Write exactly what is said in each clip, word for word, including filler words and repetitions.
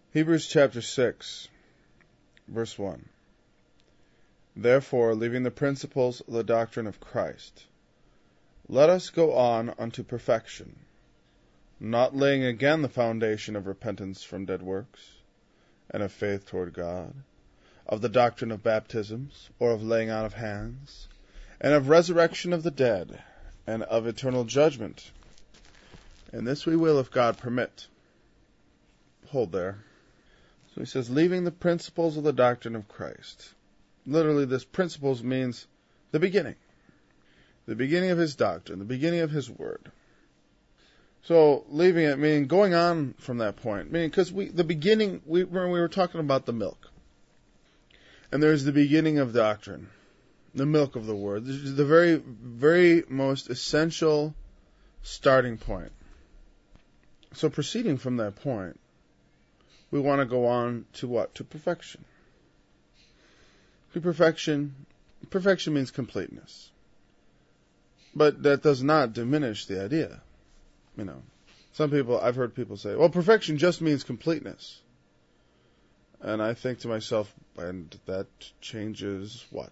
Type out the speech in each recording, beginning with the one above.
Hebrews chapter six, verse one. Therefore, leaving the principles of the doctrine of Christ, let us go on unto perfection, not laying again the foundation of repentance from dead works, and of faith toward God, of the doctrine of baptisms, or of laying on of hands, and of resurrection of the dead, and of eternal judgment. And this we will, if God permit. Hold there. So he says, leaving the principles of the doctrine of Christ. Literally, this principles means the beginning. The beginning of his doctrine, the beginning of his word. So, leaving it, meaning going on from that point. Meaning, because we, the beginning, we, when we were talking about the milk. And there's the beginning of doctrine. The milk of the word. This is the very, very most essential starting point. So, proceeding from that point, we want to go on to what? To perfection. To perfection. Perfection means completeness. But that does not diminish the idea. You know, some people, I've heard people say, well, perfection just means completeness. And I think to myself, and that changes what?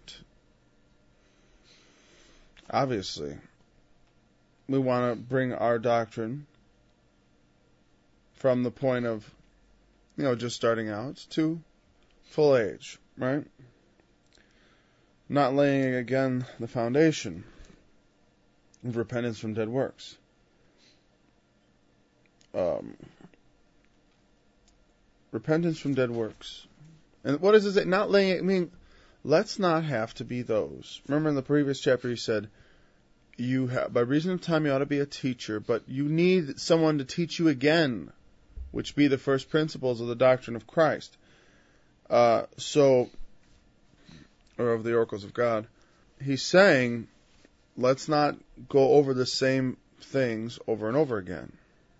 Obviously, we want to bring our doctrine from the point of, you know, just starting out to full age, right? Not laying again the foundation of repentance from dead works. Um, repentance from dead works. And what does it say? Not laying it, I mean, let's not have to be those. Remember in the previous chapter he said, you have, by reason of time you ought to be a teacher, but you need someone to teach you again, which be the first principles of the doctrine of Christ. Uh, so, or of the oracles of God. He's saying, let's not go over the same things over and over again.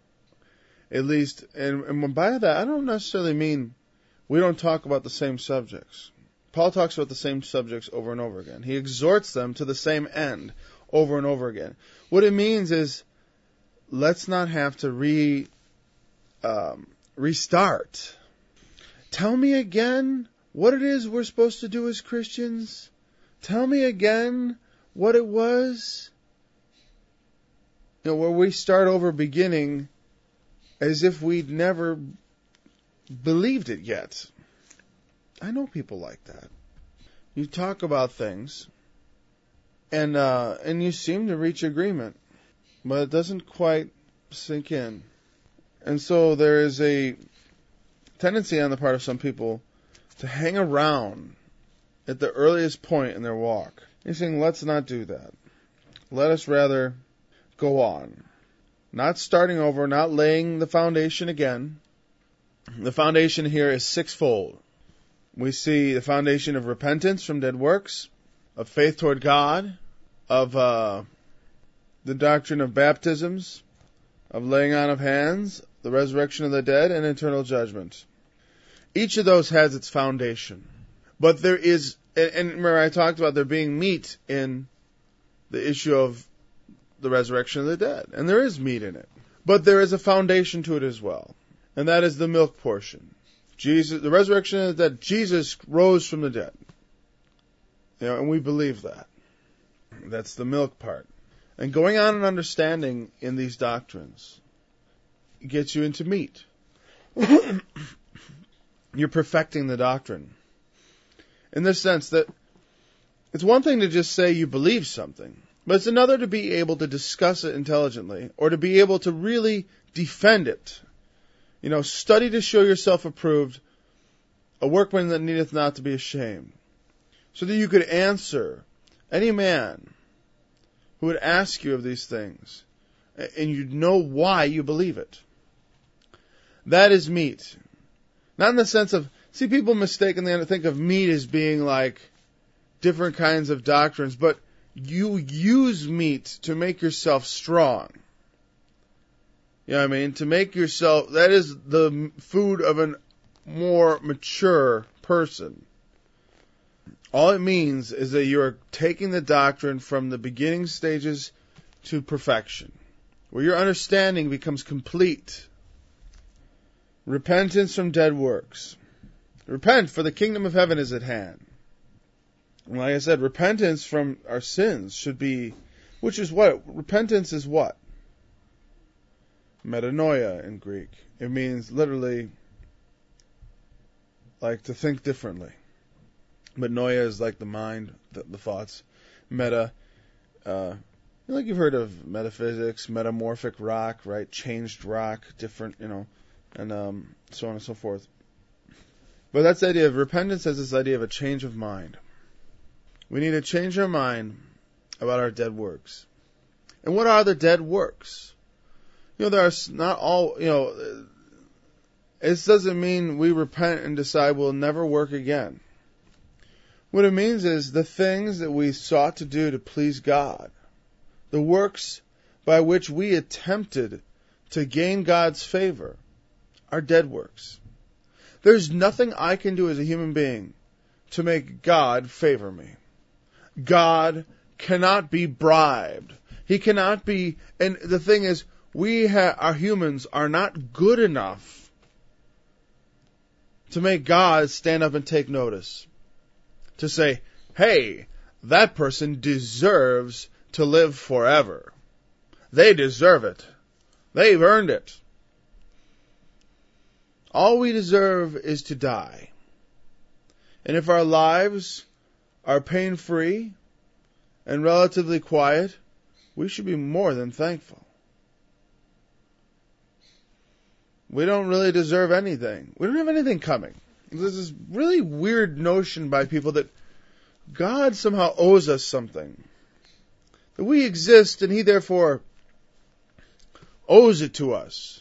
At least, and, and by that, I don't necessarily mean we don't talk about the same subjects. Paul talks about the same subjects over and over again. He exhorts them to the same end over and over again. What it means is, let's not have to re um, restart. Tell me again what it is we're supposed to do as Christians. Tell me again what it was. You know, where we start over beginning as if we'd never believed it yet. I know people like that. You talk about things, and uh, and you seem to reach agreement, but it doesn't quite sink in. And so there is a tendency on the part of some people to hang around at the earliest point in their walk. He's saying, let's not do that. Let us rather go on. Not starting over, not laying the foundation again. The foundation here is sixfold. We see the foundation of repentance from dead works, of faith toward God, of uh, the doctrine of baptisms, of laying on of hands, the resurrection of the dead, and eternal judgment. Each of those has its foundation. But there is, and, and remember I talked about there being meat in the issue of the resurrection of the dead. And there is meat in it. But there is a foundation to it as well. And that is the milk portion. Jesus, the resurrection of the dead, Jesus rose from the dead. You know, and we believe that. That's the milk part. And going on and understanding in these doctrines gets you into meat. You're perfecting the doctrine. In the sense that it's one thing to just say you believe something, but it's another to be able to discuss it intelligently, or to be able to really defend it. You know, study to show yourself approved, a workman that needeth not to be ashamed. So that you could answer any man who would ask you of these things, and you'd know why you believe it. That is meat. Not in the sense of, see, people mistakenly think of meat as being like different kinds of doctrines, but you use meat to make yourself strong. You know what I mean? To make yourself, that is the food of a more mature person. All it means is that you are taking the doctrine from the beginning stages to perfection, where your understanding becomes complete. Repentance from dead works. Repent, for the kingdom of heaven is at hand. And like I said, repentance from our sins should be, which is what? Repentance is what? Metanoia in Greek. It means literally like to think differently. But noia is like the mind, the, the thoughts. Meta, uh, like you've heard of metaphysics, metamorphic rock, right? Changed rock, different, you know, and um, so on and so forth. But that's the idea of repentance as this idea of a change of mind. We need to change our mind about our dead works. And what are the dead works? You know, there are not all, you know, it doesn't mean we repent and decide we'll never work again. What it means is the things that we sought to do to please God, the works by which we attempted to gain God's favor, are dead works. There's nothing I can do as a human being to make God favor me. God cannot be bribed. He cannot be, and the thing is, we ha- our humans are not good enough to make God stand up and take notice. To say, hey, that person deserves to live forever. They deserve it. They've earned it. All we deserve is to die. And if our lives are pain-free and relatively quiet, we should be more than thankful. We don't really deserve anything. We don't have anything coming. There's this really weird notion by people that God somehow owes us something. That we exist and He therefore owes it to us.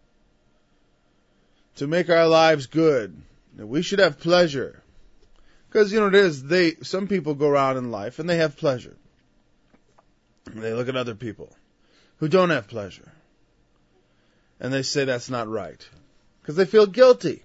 To make our lives good. That we should have pleasure. Because, you know, it is, they, some people go around in life and they have pleasure. And they look at other people who don't have pleasure. And they say that's not right. Because they feel guilty.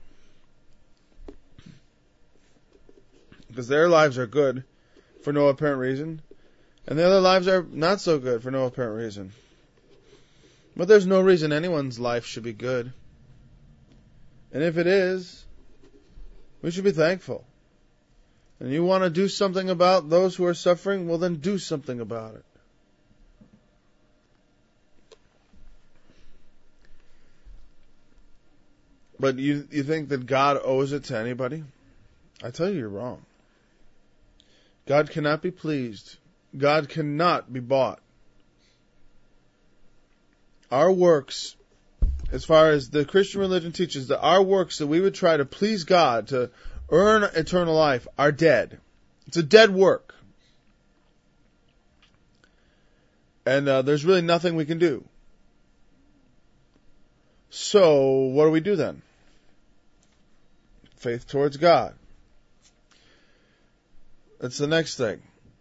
Because their lives are good for no apparent reason. And the other lives are not so good for no apparent reason. But there's no reason anyone's life should be good. And if it is, we should be thankful. And you want to do something about those who are suffering? Well, then do something about it. But you you think that God owes it to anybody? I tell you, you're wrong. God cannot be pleased. God cannot be bought. Our works, as far as the Christian religion teaches, that our works that we would try to please God, to earn eternal life, are dead. It's a dead work. And uh, there's really nothing we can do. So, what do we do then? Faith towards God. That's the next thing.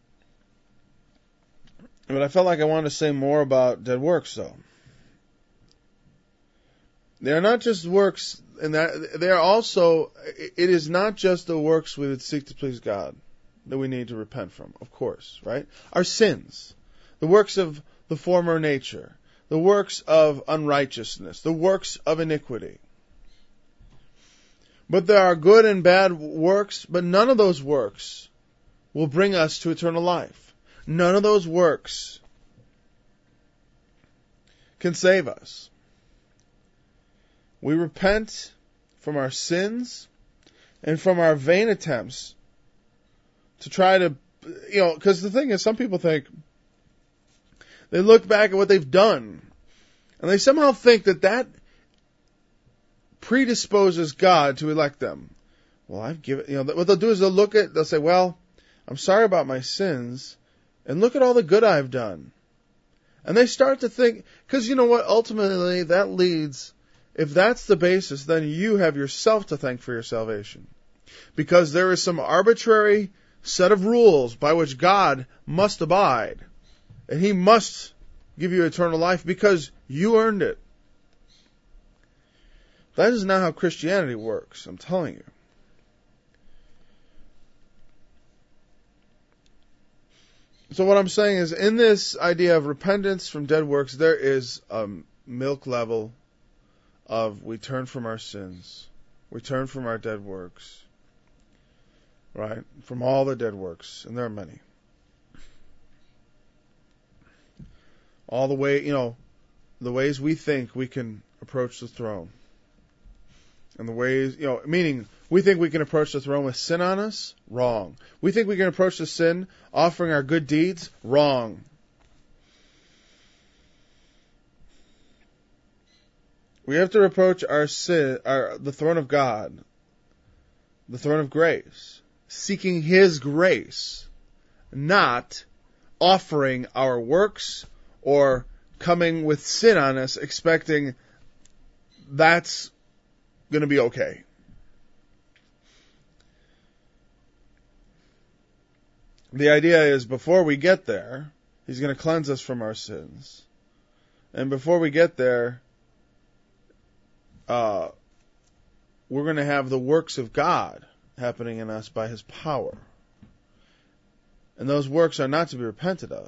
But I felt like I wanted to say more about dead works, though. They are not just works, and that they are also, it is not just the works we would seek to please God that we need to repent from, of course, right? Our sins, the works of the former nature, the works of unrighteousness, the works of iniquity. But there are good and bad works, but none of those works will bring us to eternal life. None of those works can save us. We repent from our sins and from our vain attempts to try to, you know, because the thing is, some people think, they look back at what they've done, and they somehow think that that predisposes God to elect them. Well, I've given, you know, what they'll do is they'll look at, they'll say, well, I'm sorry about my sins, and look at all the good I've done. And they start to think, because you know what, ultimately that leads, if that's the basis, then you have yourself to thank for your salvation. Because there is some arbitrary set of rules by which God must abide. And He must give you eternal life because you earned it. That is not how Christianity works, I'm telling you. So what I'm saying is, in this idea of repentance from dead works, there is a milk level of we turn from our sins, we turn from our dead works, right? From all the dead works, and there are many. All the way, you know, the ways we think we can approach the throne. And the ways, you know, meaning we think we can approach the throne with sin on us? Wrong. We think we can approach the sin offering our good deeds? Wrong. We have to approach our sin, our, the throne of God, the throne of grace, seeking His grace, not offering our works or coming with sin on us, expecting that's going to be okay. The idea is before we get there, He's going to cleanse us from our sins. And before we get there, uh, we're going to have the works of God happening in us by His power. And those works are not to be repented of.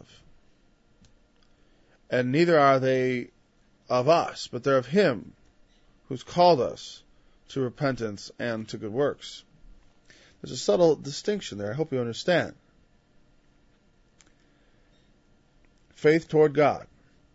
And neither are they of us, but they're of Him who's called us to repentance and to good works. There's a subtle distinction there. I hope you understand. Faith toward God.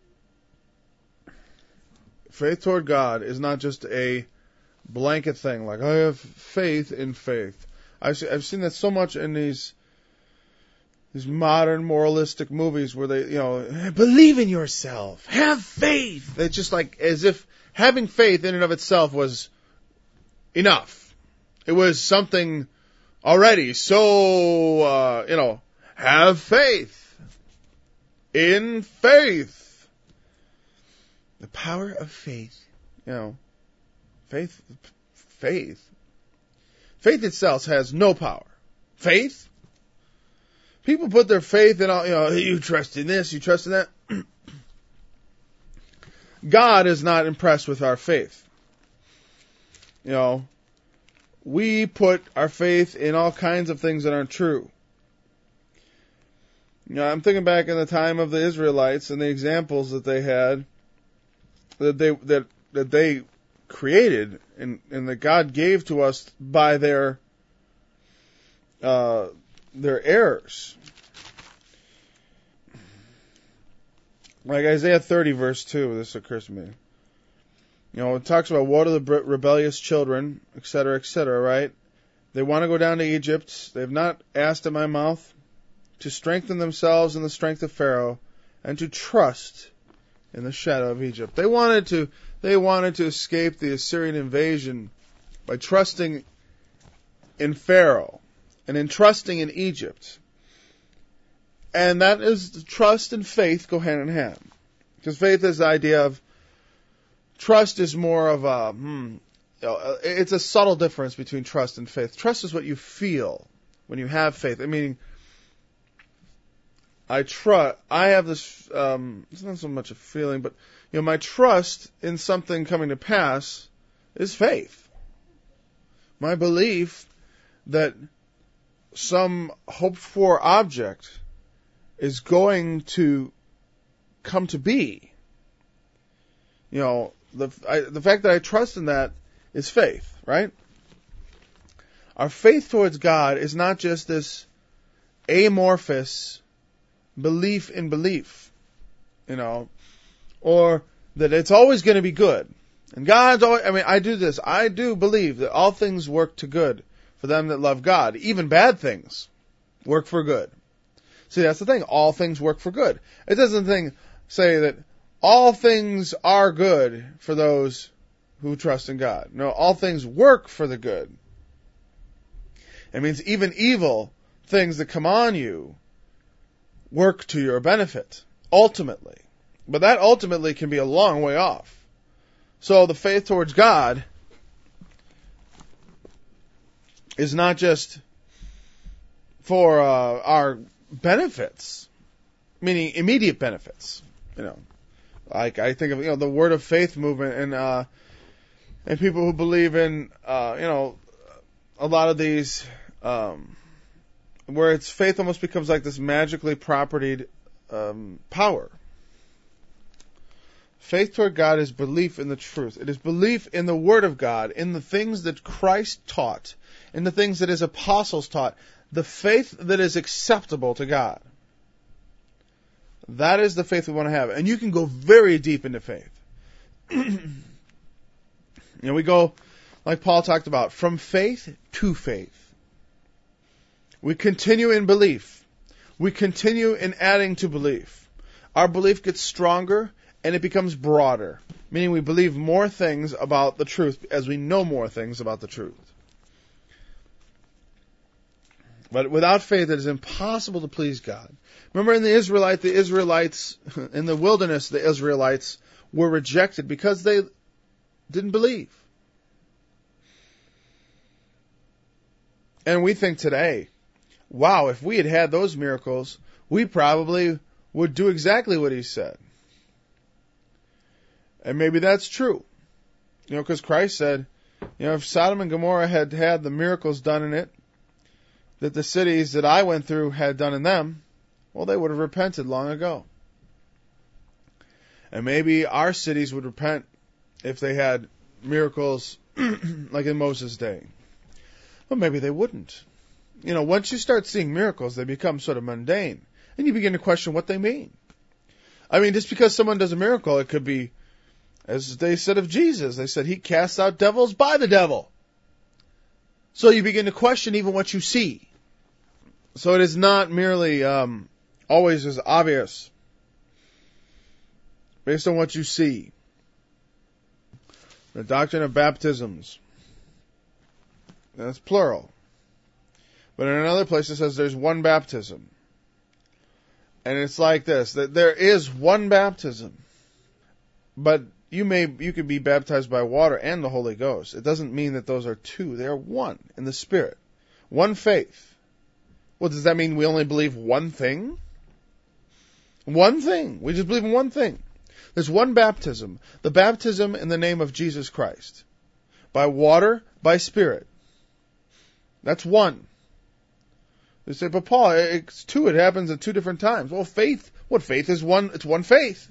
Faith toward God is not just a blanket thing, like, I have faith in faith. I've seen, I've seen that so much in these these modern moralistic movies where they, you know, believe in yourself, have faith. It's just like as if having faith in and of itself was enough. It was something already so, uh, you know, have faith. In faith. The power of faith. You know, faith, faith. Faith itself has no power. Faith? People put their faith in all, you know, you trust in this, you trust in that. God is not impressed with our faith. You know, we put our faith in all kinds of things that aren't true. You know, I'm thinking back in the time of the Israelites and the examples that they had, that they that that they created and, and that God gave to us by their uh, their errors. Like Isaiah thirty verse two, this occurs to me. You know, it talks about woe to the rebellious children, et cetera, et cetera, right? They want to go down to Egypt. They have not asked at my mouth to strengthen themselves in the strength of Pharaoh and to trust in the shadow of Egypt. They wanted to, they wanted to escape the Assyrian invasion by trusting in Pharaoh and in trusting in Egypt. And that is, trust and faith go hand in hand. Because faith is the idea of, trust is more of a, hmm, you know, it's a subtle difference between trust and faith. Trust is what you feel when you have faith. I mean, I trust, I have this, um, it's not so much a feeling, but, you know, my trust in something coming to pass is faith. My belief that some hoped for object is going to come to be. You know, the I, the fact that I trust in that is faith, right? Our faith towards God is not just this amorphous belief in belief, you know, or that it's always going to be good. And God's always, I mean, I do this. I do believe that all things work to good for them that love God. Even bad things work for good. See, that's the thing. All things work for good. It doesn't think, say that all things are good for those who trust in God. No, all things work for the good. It means even evil things that come on you work to your benefit, ultimately. But that ultimately can be a long way off. So the faith towards God is not just for uh, our benefits, meaning immediate benefits. You know, like I think of you know the word of faith movement and uh, and people who believe in uh, you know a lot of these um, where its faith almost becomes like this magically propertied um, power. Faith toward God is belief in the truth. It is belief in the Word of God, in the things that Christ taught, in the things that His apostles taught. The faith that is acceptable to God. That is the faith we want to have. And you can go very deep into faith. You know, we go, like Paul talked about, from faith to faith. We continue in belief. We continue in adding to belief. Our belief gets stronger and it becomes broader, meaning we believe more things about the truth as we know more things about the truth. But without faith, it is impossible to please God. Remember in the Israelite, the Israelites, in the wilderness, the Israelites were rejected because they didn't believe. And we think today, wow, if we had had those miracles, we probably would do exactly what He said. And maybe that's true. You know, because Christ said, you know, if Sodom and Gomorrah had had the miracles done in it, that the cities that I went through had done in them, well, they would have repented long ago. And maybe our cities would repent if they had miracles like in Moses' day. But maybe they wouldn't. You know, once you start seeing miracles, they become sort of mundane. And you begin to question what they mean. I mean, just because someone does a miracle, it could be, as they said of Jesus, they said He casts out devils by the devil. So you begin to question even what you see. So it is not merely um, always as obvious based on what you see. The doctrine of baptisms. That's plural. But in another place it says there's one baptism. And it's like this, that there is one baptism. But you may you could be baptized by water and the Holy Ghost. It doesn't mean that those are two. They are one in the Spirit. One faith. Well, does that mean we only believe one thing? One thing. We just believe in one thing. There's one baptism. The baptism in the name of Jesus Christ. By water, by Spirit. That's one. They say, but Paul, it's two. It happens at two different times. Well, faith, what faith is one? It's one faith.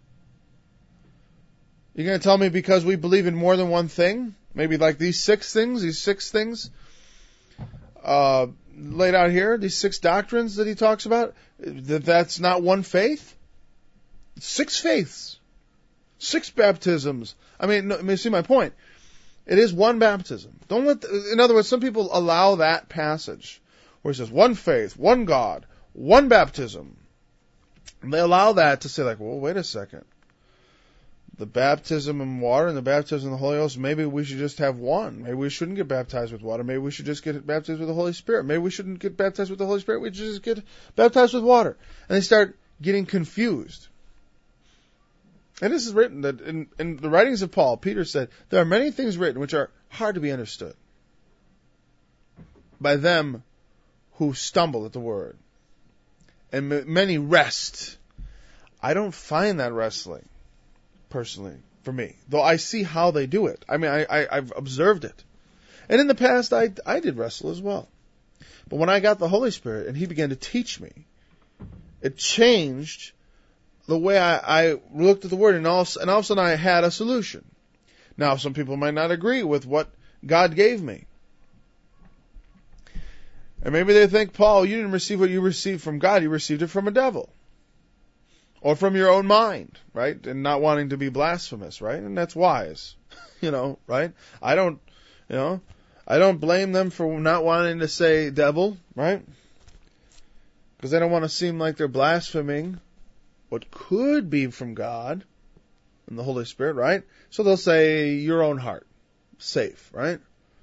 You're going to tell me because we believe in more than one thing? Maybe like these six things, these six things uh, laid out here, these six doctrines that he talks about, that that's not one faith? Six faiths. Six baptisms. I mean, no, I mean, see my point. It is one baptism. Don't let, the, in other words, some people allow that passage where it says one faith, one God, one baptism. And they allow that to say like, well, wait a second. The baptism in water and the baptism in the Holy Ghost, maybe we should just have one. Maybe we shouldn't get baptized with water. Maybe we should just get baptized with the Holy Spirit. Maybe we shouldn't get baptized with the Holy Spirit. We should just get baptized with water. And they start getting confused. And this is written that in, in the writings of Paul, Peter said, there are many things written which are hard to be understood by them who stumble at the word. And m- many rest. I don't find that wrestling. Personally, for me. Though I see how they do it. I mean, I, I, I've observed it. And in the past, I, I did wrestle as well. But when I got the Holy Spirit and He began to teach me, it changed the way I, I looked at the Word. And all, and all of a sudden, I had a solution. Now, some people might not agree with what God gave me. And maybe they think, Paul, you didn't receive what you received from God. You received it from a devil. Or from your own mind, right? And not wanting to be blasphemous, right? And that's wise, you know, right? I don't, you know, I don't blame them for not wanting to say devil, right? Because they don't want to seem like they're blaspheming what could be from God and the Holy Spirit, right? So they'll say your own heart, safe, right?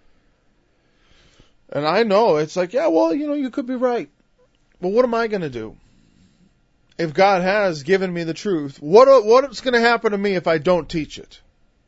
And I know it's like, yeah, well, you know, you could be right. But what am I going to do? If God has given me the truth, what what's going to happen to me if I don't teach it?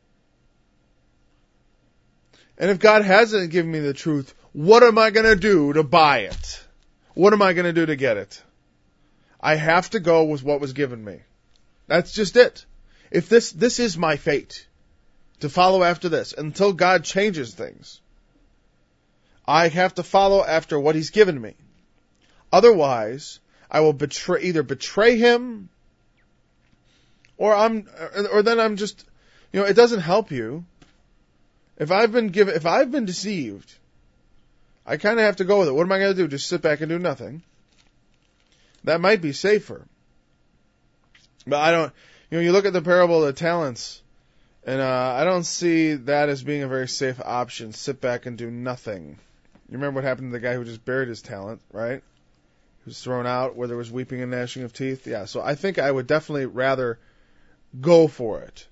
And if God hasn't given me the truth, what am I going to do to buy it? What am I going to do to get it? I have to go with what was given me. That's just it. If this this is my fate, to follow after this until God changes things, I have to follow after what He's given me. Otherwise, I will betray, either betray Him Or I'm, or then I'm just, you know, it doesn't help you. If I've been given, if I've been deceived, I kind of have to go with it. What am I going to do? Just sit back and do nothing? That might be safer. But I don't, you know, you look at the parable of the talents, and uh, I don't see that as being a very safe option. Sit back and do nothing. You remember what happened to the guy who just buried his talent, right? He was thrown out where there was weeping and gnashing of teeth. Yeah, so I think I would definitely rather go for it.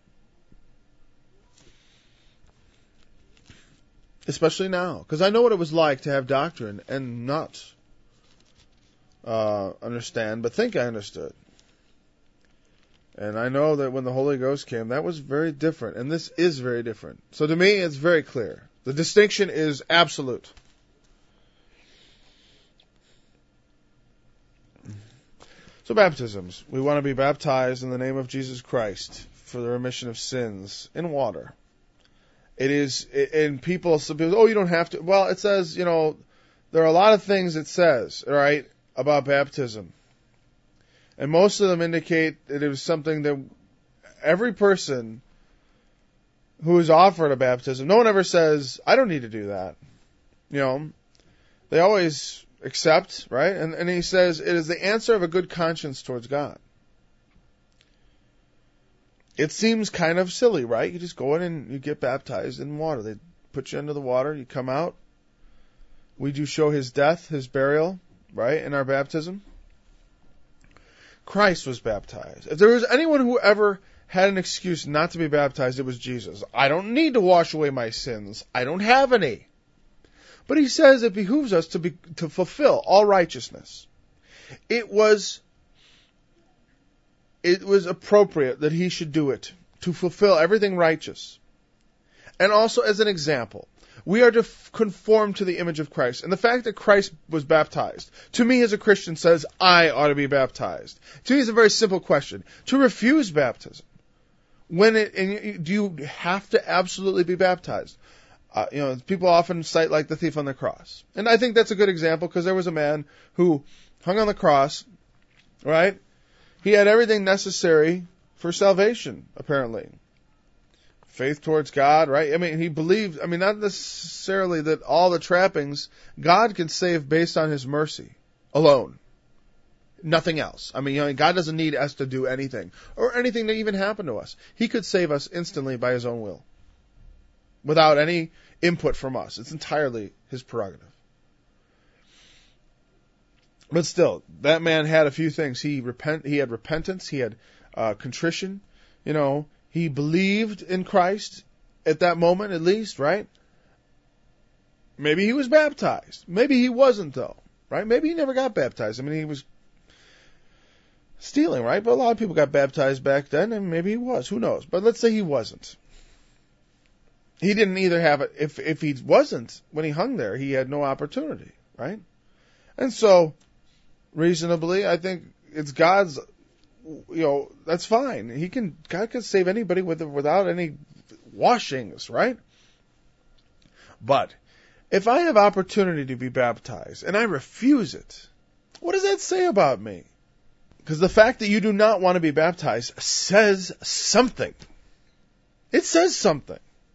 Especially now, because I know what it was like to have doctrine and not uh, understand, but think I understood. And I know that when the Holy Ghost came, that was very different, and this is very different. So to me, it's very clear. The distinction is absolute. So baptisms. We want to be baptized in the name of Jesus Christ for the remission of sins in water. It is, and people, some people, oh, you don't have to. Well, it says, you know, there are a lot of things it says, all right, about baptism. And most of them indicate that it was something that every person who is offered a baptism, no one ever says, I don't need to do that. You know, they always accept, right? And, and he says, it is the answer of a good conscience towards God. It seems kind of silly, right? You just go in and you get baptized in water. They put you under the water, you come out. We do show his death, his burial, right, in our baptism. Christ was baptized. If there was anyone who ever had an excuse not to be baptized, it was Jesus. I don't need to wash away my sins. I don't have any. But he says it behooves us to be, to fulfill all righteousness. It was It was appropriate that he should do it, to fulfill everything righteous. And also as an example, we are to f- conform to the image of Christ. And the fact that Christ was baptized, to me as a Christian, says I ought to be baptized. To me it's a very simple question. To refuse baptism, when it, and do you have to absolutely be baptized? Uh, you know, people often cite like the thief on the cross. And I think that's a good example because there was a man who hung on the cross, right? He had everything necessary for salvation, apparently. Faith towards God, right? I mean, he believed, I mean, not necessarily that all the trappings, God can save based on his mercy alone. Nothing else. I mean, you know, God doesn't need us to do anything or anything to even happen to us. He could save us instantly by his own will without any input from us. It's entirely his prerogative. But still, that man had a few things. He repent. He had repentance. He had uh, contrition. You know, he believed in Christ at that moment, at least, right? Maybe he was baptized. Maybe he wasn't, though, right? Maybe he never got baptized. I mean, he was stealing, right? But a lot of people got baptized back then, and maybe he was. Who knows? But let's say he wasn't. He didn't either have it. If if he wasn't, when he hung there, he had no opportunity, right? And so, reasonably, I think it's God's, you know, that's fine. He can, God can save anybody with without any washings, right? But if I have opportunity to be baptized and I refuse it, what does that say about me? Because the fact that you do not want to be baptized says something. It says something.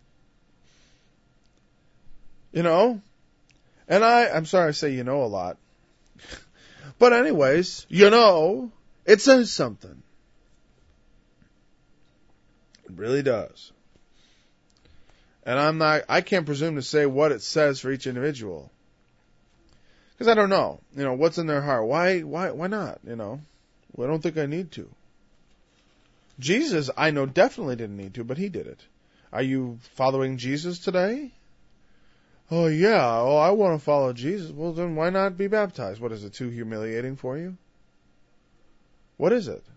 You know? And I, I'm sorry I say you know a lot. But anyways, you know, it says something. It really does. And I'm not, I can't presume to say what it says for each individual. Because I don't know, you know, what's in their heart. Why, why, why not, you know? Well, I don't think I need to. Jesus, I know, definitely didn't need to, but he did it. Are you following Jesus today? Oh, yeah, oh, I want to follow Jesus. Well, then why not be baptized? What, is it too humiliating for you? What is it?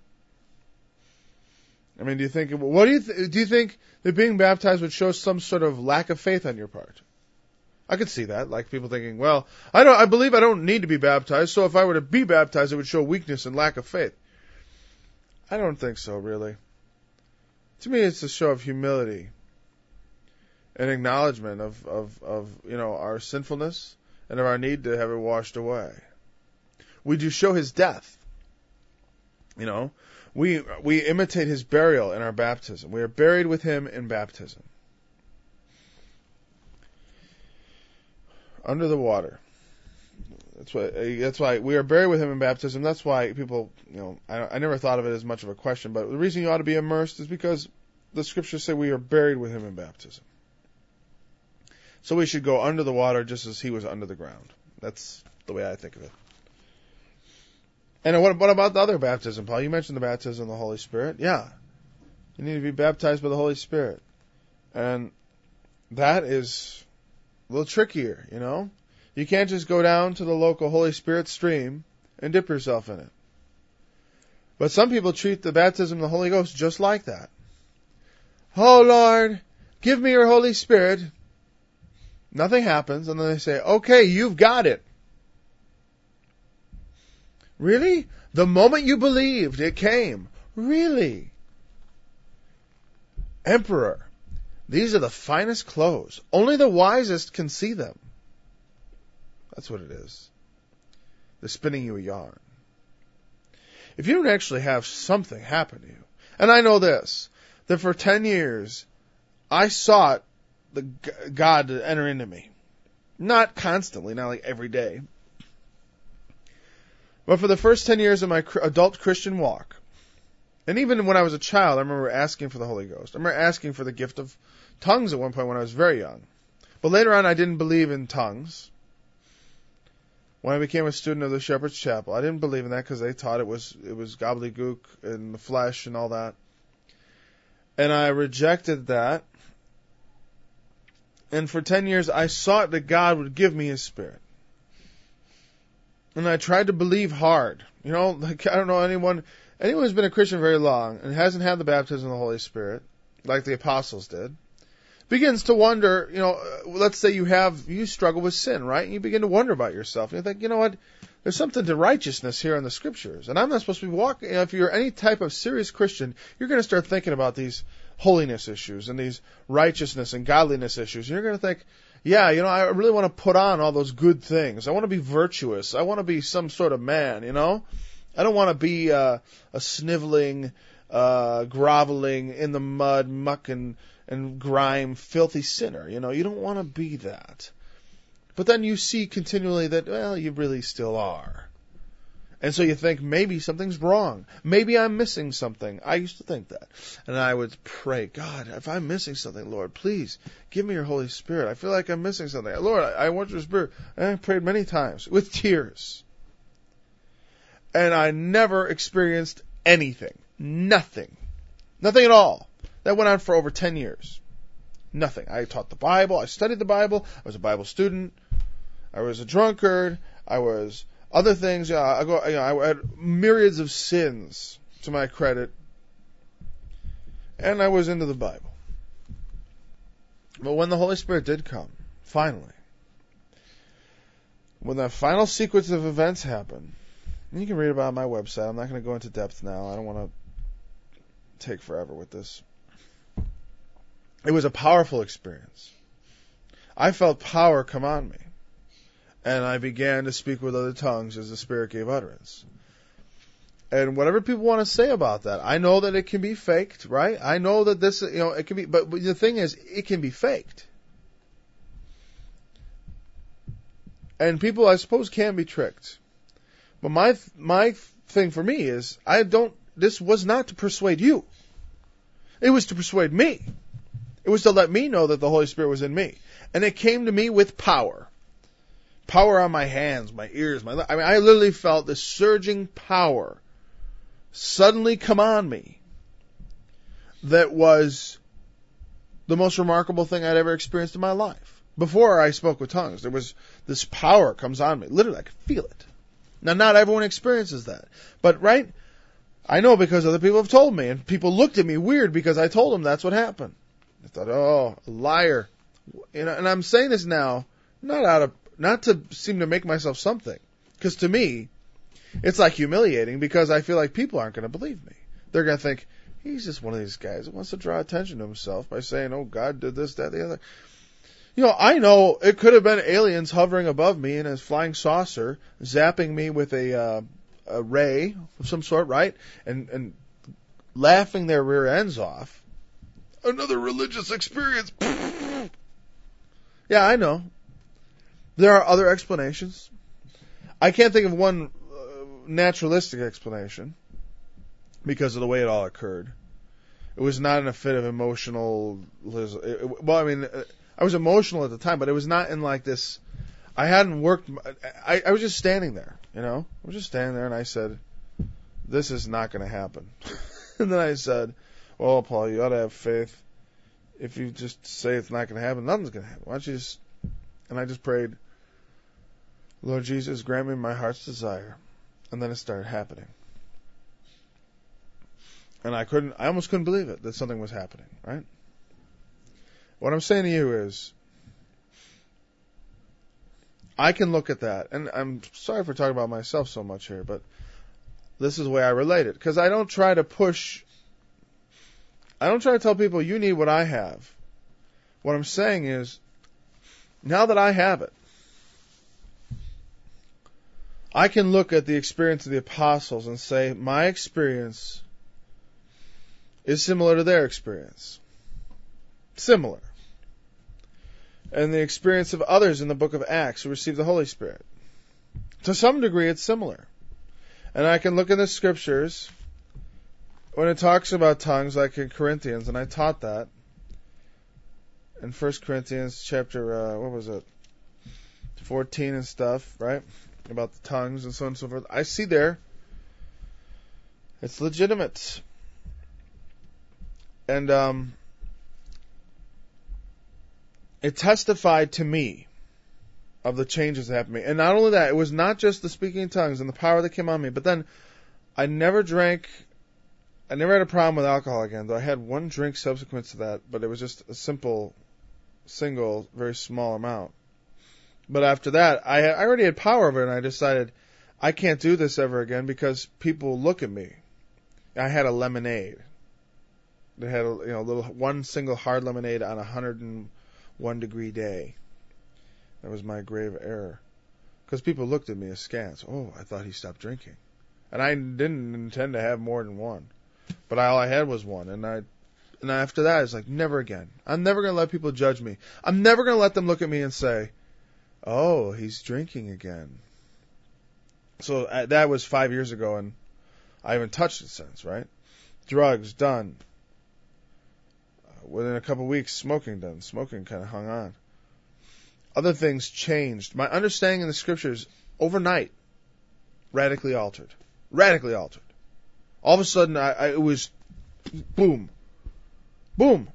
I mean, do you think, what do you, th- do you think that being baptized would show some sort of lack of faith on your part? I could see that, like people thinking, well, I don't, I believe I don't need to be baptized, so if I were to be baptized, it would show weakness and lack of faith. I don't think so, really. To me, it's a show of humility. An acknowledgement of, of, of, you know, our sinfulness and of our need to have it washed away. We do show his death. You know, We we imitate his burial in our baptism. We are buried with him in baptism. Under the water. That's why. That's why we are buried with him in baptism. That's why people, you know, I, I never thought of it as much of a question, but the reason you ought to be immersed is because the scriptures say we are buried with him in baptism. So we should go under the water just as he was under the ground. That's the way I think of it. And what, what about the other baptism, Paul? You mentioned the baptism of the Holy Spirit. Yeah. You need to be baptized by the Holy Spirit. And that is a little trickier, you know? You can't just go down to the local Holy Spirit stream and dip yourself in it. But some people treat the baptism of the Holy Ghost just like that. Oh, Lord, give me your Holy Spirit. Nothing happens, and then they say, okay, you've got it. Really? The moment you believed, it came. Really? Emperor, these are the finest clothes. Only the wisest can see them. That's what it is. They're spinning you a yarn. If you don't actually have something happen to you, and I know this, that for ten years, I sought the God to enter into me. Not constantly, not like every day. But for the first ten years of my adult Christian walk, and even when I was a child, I remember asking for the Holy Ghost. I remember asking for the gift of tongues at one point when I was very young. But later on, I didn't believe in tongues. When I became a student of the Shepherd's Chapel, I didn't believe in that because they taught it was it was gobbledygook and the flesh and all that. And I rejected that. And for ten years, I sought that God would give me His Spirit. And I tried to believe hard. You know, like I don't know anyone, anyone who's been a Christian very long and hasn't had the baptism of the Holy Spirit, like the apostles did, begins to wonder, you know, let's say you have, you struggle with sin, right? And you begin to wonder about yourself. And you think, you know what, there's something to righteousness here in the scriptures. And I'm not supposed to be walking, you know, if you're any type of serious Christian, you're going to start thinking about these holiness issues and these righteousness and godliness issues. And you're going to think, yeah, you know, I really want to put on all those good things. I want to be virtuous. I want to be some sort of man, you know? I don't want to be uh, a sniveling, uh, groveling, in the mud, muck and, and grime, filthy sinner. You know, you don't want to be that. But then you see continually that, well, you really still are. And so you think, maybe something's wrong. Maybe I'm missing something. I used to think that. And I would pray, God, if I'm missing something, Lord, please give me your Holy Spirit. I feel like I'm missing something. Lord, I, I want your Spirit. And I prayed many times with tears. And I never experienced anything. Nothing. Nothing at all. That went on for over ten years. Nothing. I taught the Bible. I studied the Bible. I was a Bible student. I was a drunkard. I was other things. Yeah, I go. You know, I had myriads of sins to my credit, and I was into the Bible. But when the Holy Spirit did come, finally, when that final sequence of events happened, and you can read about it on my website. I'm not going to go into depth now. I don't want to take forever with this. It was a powerful experience. I felt power come on me. And I began to speak with other tongues as the Spirit gave utterance. And whatever people want to say about that, I know that it can be faked, right? I know that this, you know, it can be, but, but the thing is, it can be faked. And people, I suppose, can be tricked. But my, my thing for me is, I don't, this was not to persuade you. It was to persuade me. It was to let me know that the Holy Spirit was in me. And it came to me with power. Power on my hands, my ears, my, I mean, I literally felt this surging power suddenly come on me that was the most remarkable thing I'd ever experienced in my life. Before I spoke with tongues, there was this power comes on me. Literally, I could feel it. Now, not everyone experiences that. But, right, I know because other people have told me, and people looked at me weird because I told them that's what happened. I thought, oh, a liar. You know, and I'm saying this now, not out of, not to seem to make myself something. Because to me, it's like humiliating because I feel like people aren't going to believe me. They're going to think, he's just one of these guys that wants to draw attention to himself by saying, oh, God did this, that, the other. You know, I know it could have been aliens hovering above me in a flying saucer, zapping me with a, uh, a ray of some sort, right? And, and laughing their rear ends off. Another religious experience. Yeah, I know. There are other explanations. I can't think of one uh, naturalistic explanation because of the way it all occurred. It was not in a fit of emotional... Well, I mean, I was emotional at the time, but it was not in like this... I hadn't worked... I, I was just standing there, you know? I was just standing there, and I said, this is not going to happen. And then I said, well, Paul, you ought to have faith. If you just say it's not going to happen, nothing's going to happen. Why don't you just... And I just prayed, Lord Jesus, grant me my heart's desire. And then it started happening. And I couldn't, I almost couldn't believe it, that something was happening, right? What I'm saying to you is, I can look at that, and I'm sorry for talking about myself so much here, but this is the way I relate it. Because I don't try to push, I don't try to tell people, you need what I have. What I'm saying is, now that I have it, I can look at the experience of the apostles and say, my experience is similar to their experience. Similar. And the experience of others in the book of Acts who received the Holy Spirit. To some degree, it's similar. And I can look in the scriptures when it talks about tongues, like in Corinthians, and I taught that in First Corinthians chapter, uh, what was it, fourteen and stuff, right? About the tongues and so on and so forth. I see there, it's legitimate. And um, it testified to me of the changes that happened to me. And not only that, it was not just the speaking in tongues and the power that came on me, but then I never drank, I never had a problem with alcohol again, though I had one drink subsequent to that, but it was just a simple, single, very small amount. But after that, I, had, I already had power over it, and I decided I can't do this ever again because people look at me. I had a lemonade. They had a you know little one single hard lemonade on a hundred and one degree day. That was my grave error, because people looked at me askance. Oh, I thought he stopped drinking, and I didn't intend to have more than one, but all I had was one, and I and after that, it's like never again. I'm never going to let people judge me. I'm never going to let them look at me and say, "Oh, he's drinking again." So uh, that was five years ago, and I haven't touched it since. Right? Drugs done. Within a couple of weeks, smoking done. Smoking kind of hung on. Other things changed. My understanding of the scriptures overnight radically altered. Radically altered. All of a sudden, I, I, it was boom. Boom.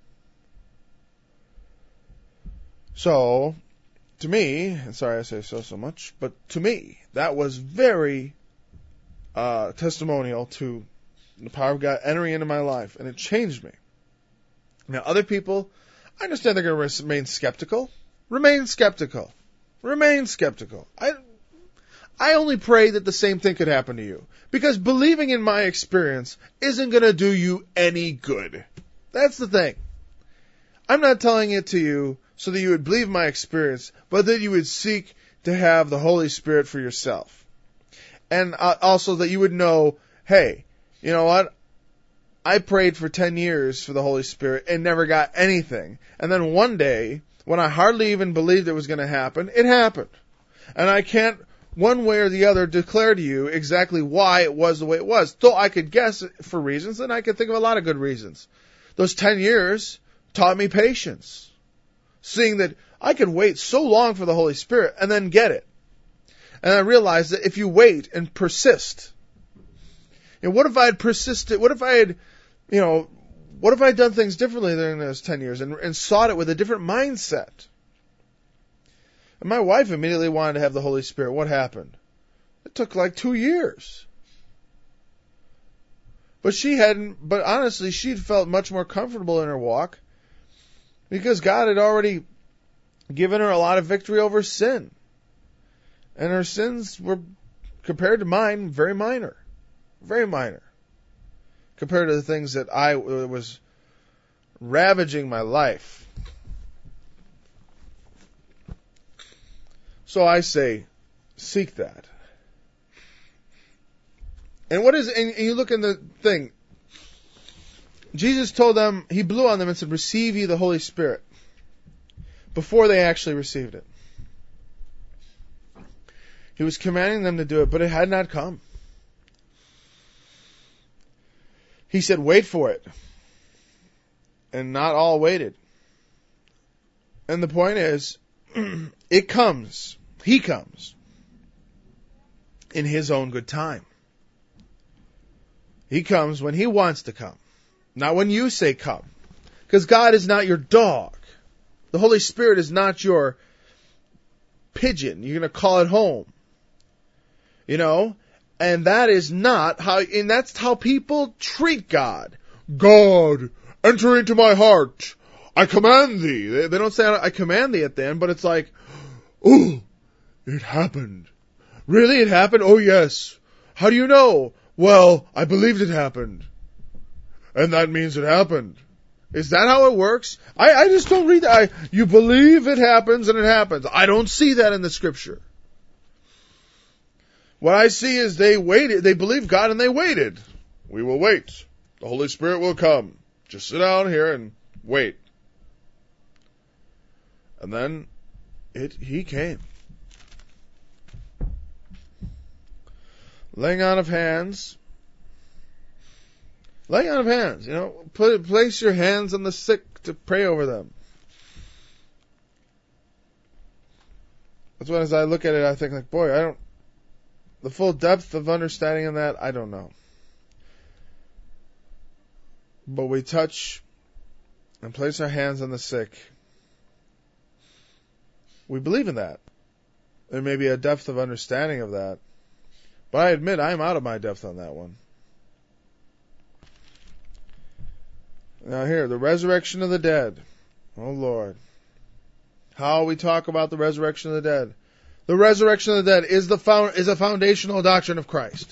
So, to me, and sorry I say so so much, but to me, that was very uh, testimonial to the power of God entering into my life, and it changed me. Now, other people, I understand they're going to remain skeptical. Remain skeptical. Remain skeptical. I, I only pray that the same thing could happen to you. Because believing in my experience isn't going to do you any good. That's the thing. I'm not telling it to you so that you would believe my experience, but that you would seek to have the Holy Spirit for yourself. And uh, also that you would know, hey, you know what? I prayed for ten years for the Holy Spirit and never got anything. And then one day, when I hardly even believed it was going to happen, it happened. And I can't, one way or the other, declare to you exactly why it was the way it was. Though I could guess for reasons, and I could think of a lot of good reasons. Those ten years taught me patience. Seeing that I could wait so long for the Holy Spirit and then get it. And I realized that if you wait and persist, you know, what if I had persisted, what if I had, you know, what if I had done things differently during those ten years and, and sought it with a different mindset? And my wife immediately wanted to have the Holy Spirit. What happened? It took like two years. But she hadn't, but honestly, she'd felt much more comfortable in her walk because God had already given her a lot of victory over sin. And her sins were, compared to mine, very minor. Very minor. Compared to the things that I was ravaging my life. So I say, seek that. And what is, and you look in the thing, Jesus told them, he blew on them and said, receive ye the Holy Spirit, before they actually received it. He was commanding them to do it, but it had not come. He said, wait for it. And not all waited. And the point is, it comes. He comes. In His own good time. He comes when He wants to come. Not when you say come. Because God is not your dog. The Holy Spirit is not your pigeon. You're going to call it home. You know? And that is not how, and that's how people treat God. God, enter into my heart. I command thee. They, they don't say I command thee at the end, but it's like, oh, it happened. Really, it happened? Oh, yes. How do you know? Well, I believed it happened. And that means it happened. Is that how it works? I, I just don't read that. I, you believe it happens and it happens. I don't see that in the Scripture. What I see is they waited. They believed God and they waited. We will wait. The Holy Spirit will come. Just sit down here and wait. And then it He came. Laying on of hands. Laying on of hands. You know, put place your hands on the sick to pray over them. That's when, as I look at it, I think like, boy, I don't. The full depth of understanding in that, I don't know. But we touch and place our hands on the sick. We believe in that. There may be a depth of understanding of that. But I admit I'm out of my depth on that one. Now here, the resurrection of the dead. Oh Lord. How we talk about the resurrection of the dead. The resurrection of the dead is the found, is a foundational doctrine of Christ.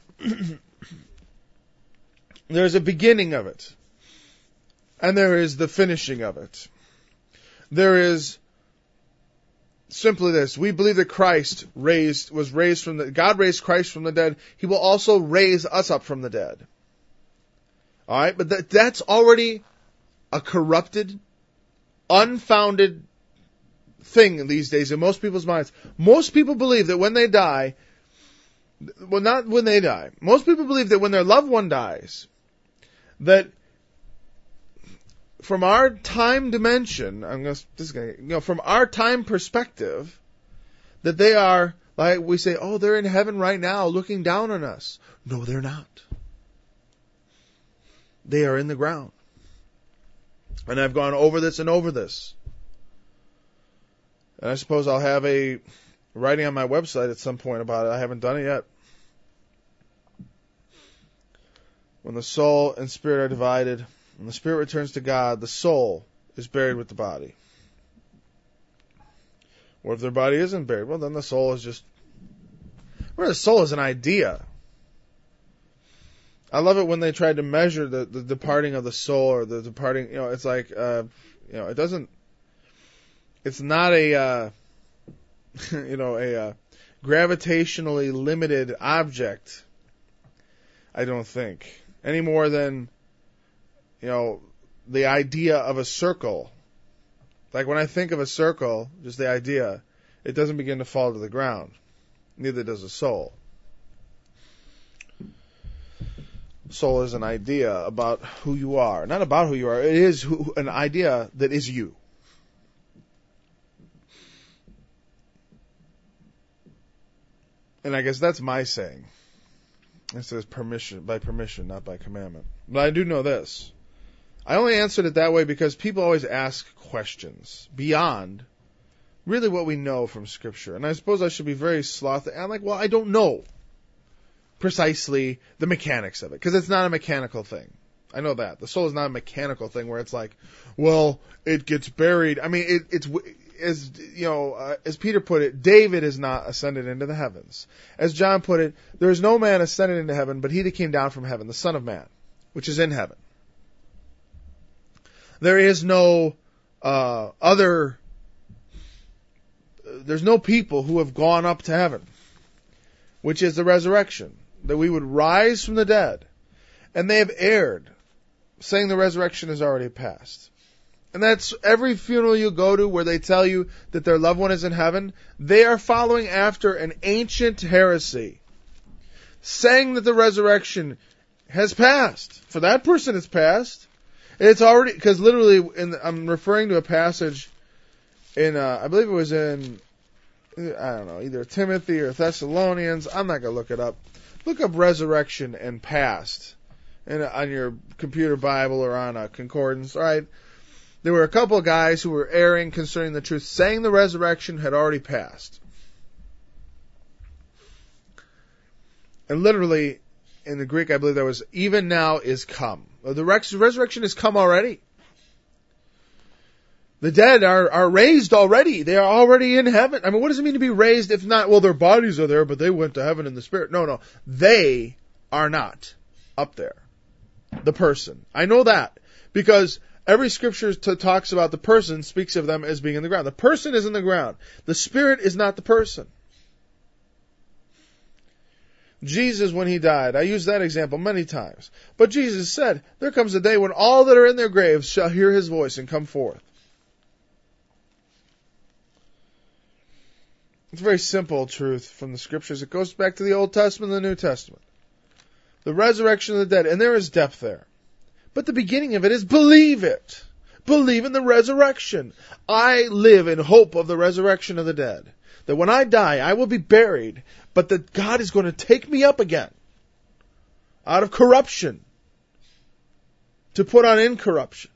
There's a beginning of it. And there is the finishing of it. There is simply this. We believe that Christ raised, was raised from the, God raised Christ from the dead. He will also raise us up from the dead. Alright, but that, that's already a corrupted, unfounded thing these days in most people's minds. Most people believe that when they die, well, not when they die. Most people believe that when their loved one dies, that from our time dimension, I'm going to, this is going to, you know, from our time perspective, that they are, like we say, oh, they're in heaven right now looking down on us. No, they're not. They are in the ground. And I've gone over this and over this. And I suppose I'll have a writing on my website at some point about it. I haven't done it yet. When the soul and spirit are divided, when the spirit returns to God, the soul is buried with the body. What if their body isn't buried? Well, then the soul is just... Well, the soul is an idea. I love it when they tried to measure the, the departing of the soul or the departing... You know, it's like, uh, you know, it doesn't... It's not a, uh, you know, a uh, gravitationally limited object, I don't think. Any more than, you know, the idea of a circle. Like when I think of a circle, just the idea, it doesn't begin to fall to the ground. Neither does a soul. Soul is an idea about who you are. Not about who you are. It is who, an idea that is you. And I guess that's my saying. It says permission, by permission, not by commandment. But I do know this. I only answered it that way because people always ask questions beyond really what we know from Scripture. And I suppose I should be very slothful. I'm like, well, I don't know precisely the mechanics of it, because it's not a mechanical thing. I know that. The soul is not a mechanical thing where it's like, well, it gets buried. I mean, it, it's... As you know, uh, as Peter put it, David is not ascended into the heavens. As John put it, there is no man ascended into heaven, but he that came down from heaven, the Son of Man, which is in heaven. There is no uh, other. There's no people who have gone up to heaven, which is the resurrection, that we would rise from the dead, and they have erred. saying the resurrection is already past. And that's every funeral you go to where they tell you that their loved one is in heaven. They are following after an ancient heresy, saying that the resurrection has passed. For that person, it's passed. It's already, because literally, in the, I'm referring to a passage in, uh, I believe it was in, I don't know, either Timothy or Thessalonians. I'm not going to look it up. Look up resurrection and past in, on your computer Bible or on a concordance. All right. There were a couple of guys who were erring concerning the truth, saying the resurrection had already passed. And literally, in the Greek, I believe that was, even now is come. The resurrection has come already. The dead are, are raised already. They are already in heaven. I mean, what does it mean to be raised if not, well, their bodies are there, but they went to heaven in the spirit? No, no. They are not up there. The person. I know that. Because every scripture t- talks about the person, speaks of them as being in the ground. The person is in the ground. The spirit is not the person. Jesus, when he died, I use that example many times. But Jesus said, there comes a day when all that are in their graves shall hear his voice and come forth. It's a very simple truth from the scriptures. It goes back to the Old Testament and the New Testament. The resurrection of the dead. And there is depth there. But the beginning of it is believe it. Believe in the resurrection. I live in hope of the resurrection of the dead. That when I die, I will be buried, but that God is going to take me up again out of corruption to put on incorruption.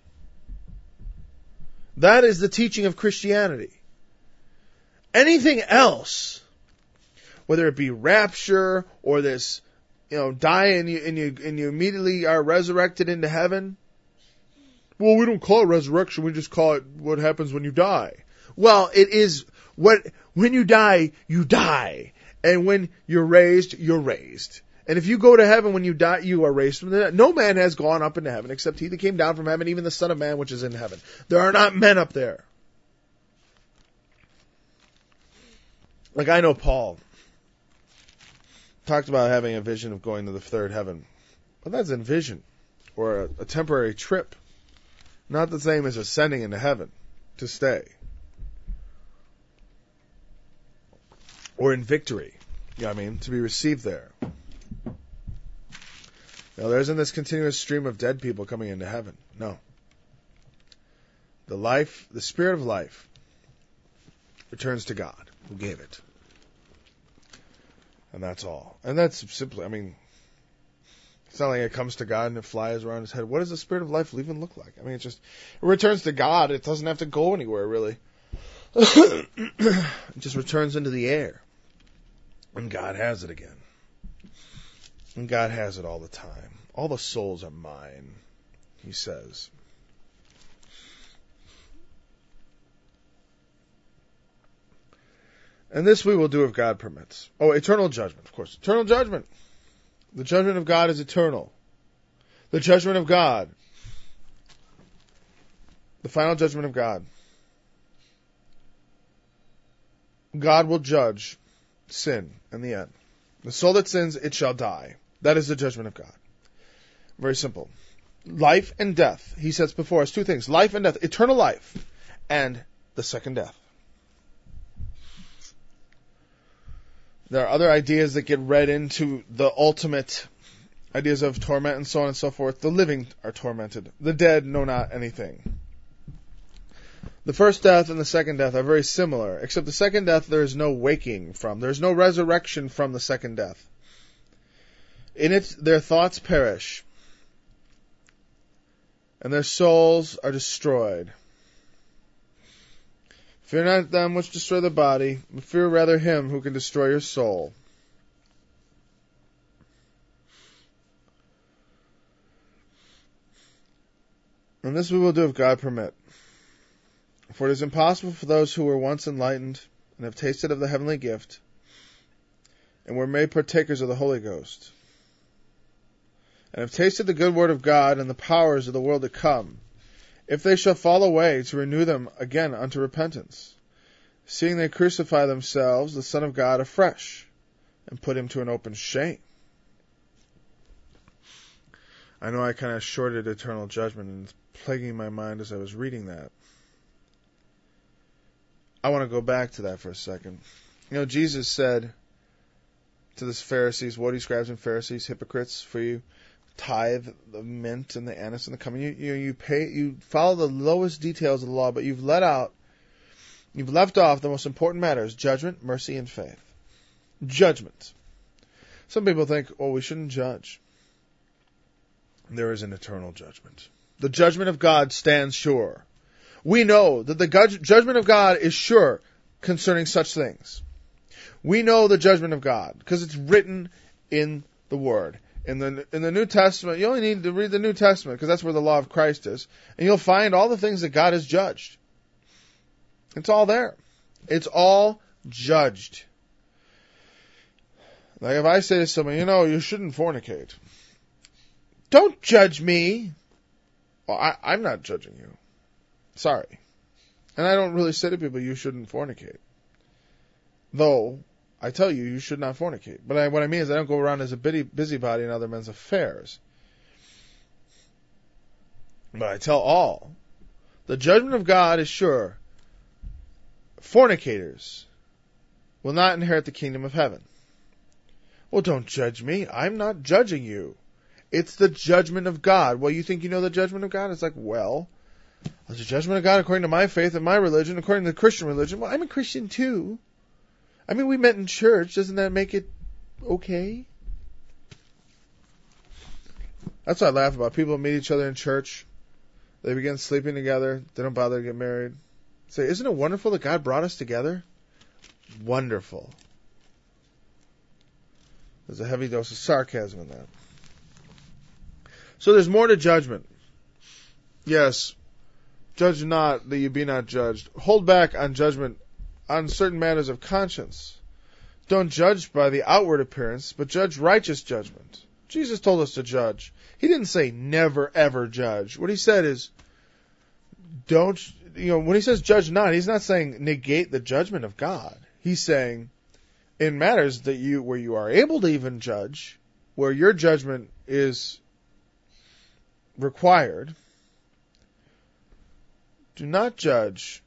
That is the teaching of Christianity. Anything else, whether it be rapture or this, you know, die and you and you and you immediately are resurrected into heaven. Well, we don't call it resurrection. We just call it what happens when you die. Well, it is what when you die, you die, and when you're raised, you're raised. And if you go to heaven when you die, you are raised from the dead. No man has gone up into heaven except he that came down from heaven, even the Son of Man which is in heaven. There are not men up there. Like I know Paul talked about having a vision of going to the third heaven. But that's a vision or a, a temporary trip. Not the same as ascending into heaven to stay. Or in victory. You know what I mean? To be received there. Now there isn't this continuous stream of dead people coming into heaven. No. The life, the spirit of life returns to God who gave it. And that's all. And that's simply, I mean, it's not like it comes to God and it flies around his head. What does the spirit of life even look like? I mean, it just, it returns to God. It doesn't have to go anywhere, really. It just returns into the air. And God has it again. And God has it all the time. All the souls are mine, he says. And this we will do if God permits. Oh, eternal judgment, of course. Eternal judgment. The judgment of God is eternal. The judgment of God. The final judgment of God. God will judge sin in the end. The soul that sins, it shall die. That is the judgment of God. Very simple. Life and death. He sets before us two things. Life and death. Eternal life. And the second death. There are other ideas that get read into the ultimate ideas of torment and so on and so forth. The living are tormented. The dead know not anything. The first death and the second death are very similar, except the second death there is no waking from. There is no resurrection from the second death. In it, their thoughts perish, and their souls are destroyed. Fear not them which destroy the body, but fear rather him who can destroy your soul. And this we will do if God permit. For it is impossible for those who were once enlightened and have tasted of the heavenly gift and were made partakers of the Holy Ghost and have tasted the good word of God and the powers of the world to come, if they shall fall away, to renew them again unto repentance, seeing they crucify themselves, the Son of God, afresh, and put him to an open shame. I know I kind of shorted eternal judgment, and it's plaguing my mind as I was reading that. I want to go back to that for a second. You know, Jesus said to the Pharisees, what he scribes and Pharisees, hypocrites, for you tithe the mint and the anise and the cumin. You, you, you pay, you follow the lowest details of the law, but you've let out, you've left off the most important matters: judgment, mercy, and faith. Judgment. Some people think, oh, we shouldn't judge. There is an eternal judgment. The judgment of God stands sure. We know that the judgment of God is sure concerning such things. We know the judgment of God because it's written in the Word. In the in the New Testament, you only need to read the New Testament because that's where the law of Christ is. And you'll find all the things that God has judged. It's all there. It's all judged. Like if I say to someone, you know, you shouldn't fornicate. Don't judge me. Well, I, I'm not judging you. Sorry. And I don't really say to people, you shouldn't fornicate. Though, I tell you, you should not fornicate. But I, what I mean is I don't go around as a busybody in other men's affairs. But I tell all, the judgment of God is sure. Fornicators will not inherit the kingdom of heaven. Well, don't judge me. I'm not judging you. It's the judgment of God. Well, you think you know the judgment of God? It's like, well, it's the judgment of God according to my faith and my religion, according to the Christian religion. Well, I'm a Christian too. I mean, we met in church. Doesn't that make it okay? That's what I laugh about. People meet each other in church. They begin sleeping together. They don't bother to get married. Say, isn't it wonderful that God brought us together? Wonderful. There's a heavy dose of sarcasm in that. So there's more to judgment. Yes, judge not that you be not judged. Hold back on judgment on certain matters of conscience. Don't judge by the outward appearance, but judge righteous judgment. Jesus told us to judge. He didn't say never ever judge. What he said is, don't, you know, when he says judge not, he's not saying negate the judgment of God. He's saying in matters that you, where you are able to even judge, where your judgment is required, do not judge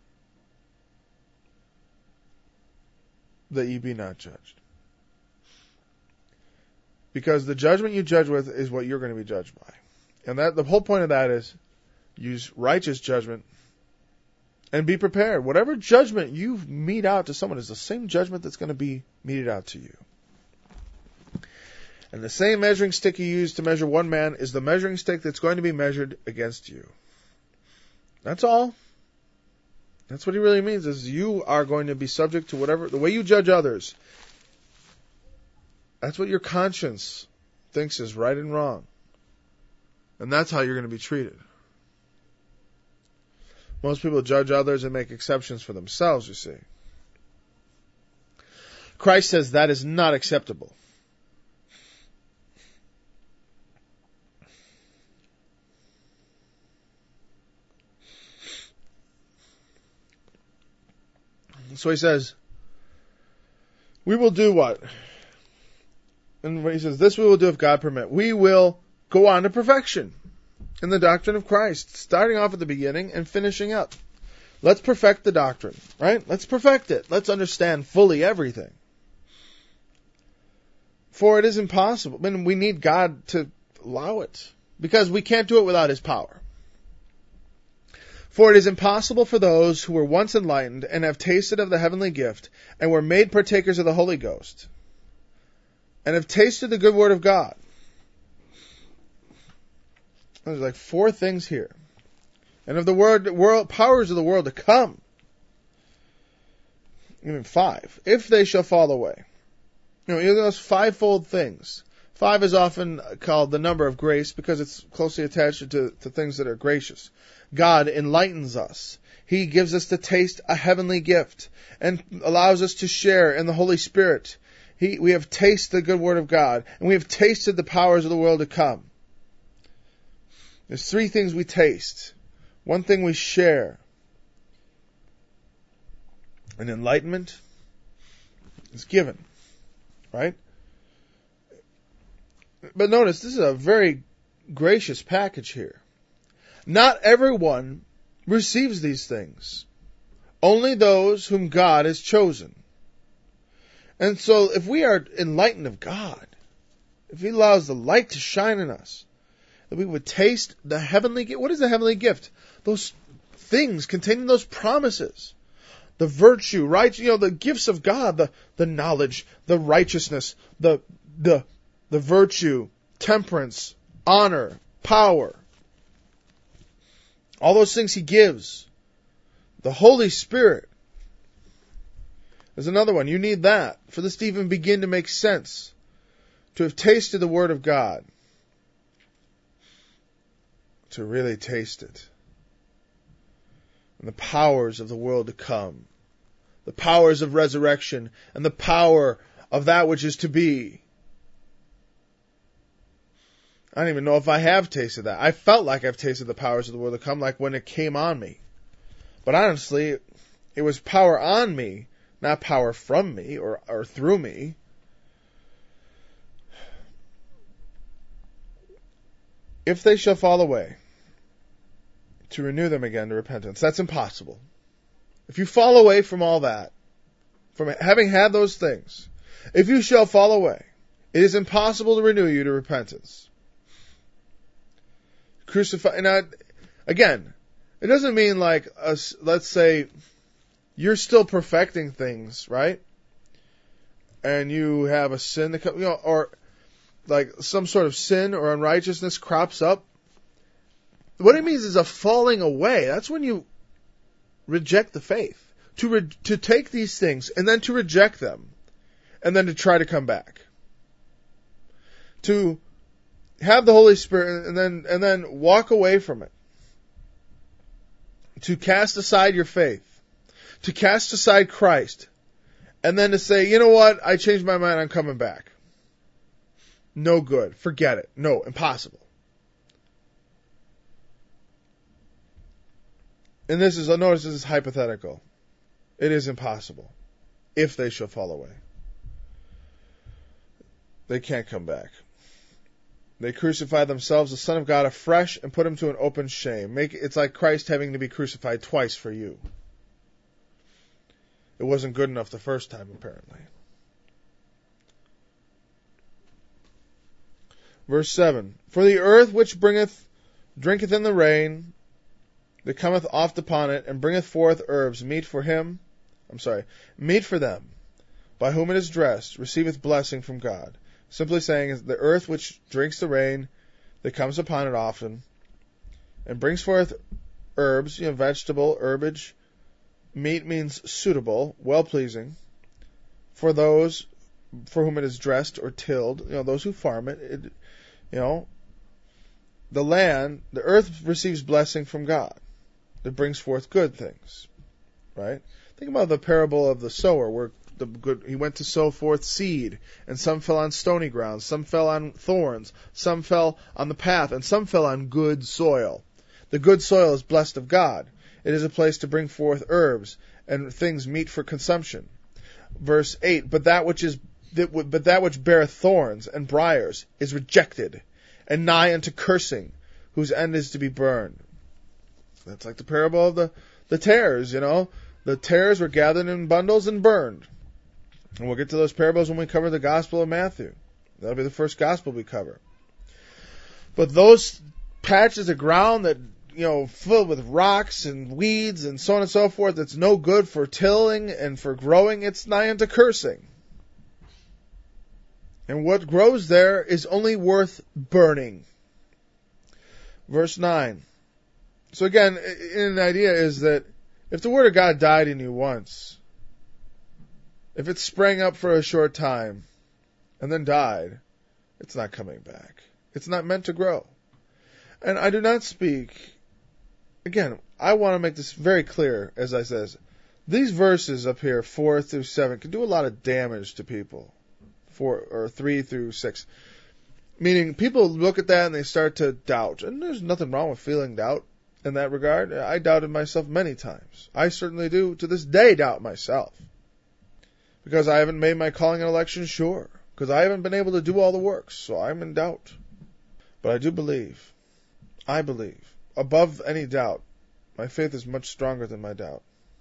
that ye be not judged. Because the judgment you judge with is what you're going to be judged by. And that the whole point of that is use righteous judgment and be prepared. Whatever judgment you mete out to someone is the same judgment that's going to be meted out to you. And the same measuring stick you use to measure one man is the measuring stick that's going to be measured against you. That's all. That's what he really means, is you are going to be subject to whatever, the way you judge others. That's what your conscience thinks is right and wrong. And that's how you're going to be treated. Most people judge others and make exceptions for themselves, you see. Christ says that is not acceptable. So he says, we will do what? And he says, this we will do if God permit. We will go on to perfection in the doctrine of Christ, starting off at the beginning and finishing up. Let's perfect the doctrine, right? Let's perfect it. Let's understand fully everything. For it is impossible. I mean, we need God to allow it, because we can't do it without His power. For it is impossible for those who were once enlightened and have tasted of the heavenly gift and were made partakers of the Holy Ghost and have tasted the good word of God. There's like four things here. And of the word, world, powers of the world to come. Even five. If they shall fall away. You know, those fivefold things. Five is often called the number of grace because it's closely attached to, to things that are gracious. God enlightens us. He gives us to taste a heavenly gift and allows us to share in the Holy Spirit. He, we have tasted the good word of God, and we have tasted the powers of the world to come. There's three things we taste. One thing we share. An enlightenment is given, right? But notice, this is a very gracious package here. Not everyone receives these things. Only those whom God has chosen. And so if we are enlightened of God, if He allows the light to shine in us, that we would taste the heavenly gift. What is the heavenly gift? Those things containing those promises. The virtue, right? You know, the gifts of God, the, the knowledge, the righteousness, the, the, the virtue, temperance, honor, power. All those things He gives. The Holy Spirit. There's another one. You need that for this to even begin to make sense. To have tasted the Word of God. To really taste it. And the powers of the world to come. The powers of resurrection. And the power of that which is to be. I don't even know if I have tasted that. I felt like I've tasted the powers of the world to come, like when it came on me. But honestly, it was power on me, not power from me or, or through me. If they shall fall away, to renew them again to repentance. That's impossible. If you fall away from all that, from having had those things, if you shall fall away, it is impossible to renew you to repentance. Crucify, and I, again, it doesn't mean like, a, let's say, you're still perfecting things, right? And you have a sin that comes, you know, or like some sort of sin or unrighteousness crops up. What it means is a falling away. That's when you reject the faith. To re- to take these things and then to reject them, and then to try to come back. To have the Holy Spirit and then and then walk away from it. To cast aside your faith. To cast aside Christ. And then to say, you know what? I changed my mind. I'm coming back. No good. Forget it. No, impossible. And this is, notice this is hypothetical. It is impossible. If they shall fall away. They can't come back. They crucify themselves, the Son of God, afresh and put Him to an open shame. Make it's like Christ having to be crucified twice for you. It wasn't good enough the first time, apparently. Verse seven. For the earth which bringeth, drinketh in the rain, that cometh oft upon it, and bringeth forth herbs, meet for him, I'm sorry, meet for them, by whom it is dressed, receiveth blessing from God. Simply saying is the earth which drinks the rain that comes upon it often, and brings forth herbs, you know, vegetable, herbage. Meat means suitable, well-pleasing, for those for whom it is dressed or tilled, you know, those who farm it, it you know, the land, the earth receives blessing from God. It brings forth good things, right? Think about the parable of the sower, where the good, he went to sow forth seed, and some fell on stony ground, some fell on thorns, some fell on the path, and some fell on good soil. The good soil is blessed of God. It is a place to bring forth herbs and things meet for consumption. Verse eight, but that which is but that which beareth thorns and briars is rejected, and nigh unto cursing, whose end is to be burned. That's like the parable of the, the tares, you know. The tares were gathered in bundles and burned. And we'll get to those parables when we cover the Gospel of Matthew. That'll be the first Gospel we cover. But those patches of ground that, you know, filled with rocks and weeds and so on and so forth, that's no good for tilling and for growing, it's nigh unto cursing. And what grows there is only worth burning. Verse nine. So again, an idea is that if the Word of God died in you once, if it sprang up for a short time and then died, it's not coming back. It's not meant to grow. And I do not speak, again, I want to make this very clear, as I says, these verses up here, four through seven, can do a lot of damage to people. Four or three through six. Meaning people look at that and they start to doubt. And there's nothing wrong with feeling doubt in that regard. I doubted myself many times. I certainly do to this day doubt myself. Because I haven't made my calling and election sure. Because I haven't been able to do all the works. So I'm in doubt. But I do believe, I believe, above any doubt, my faith is much stronger than my doubt.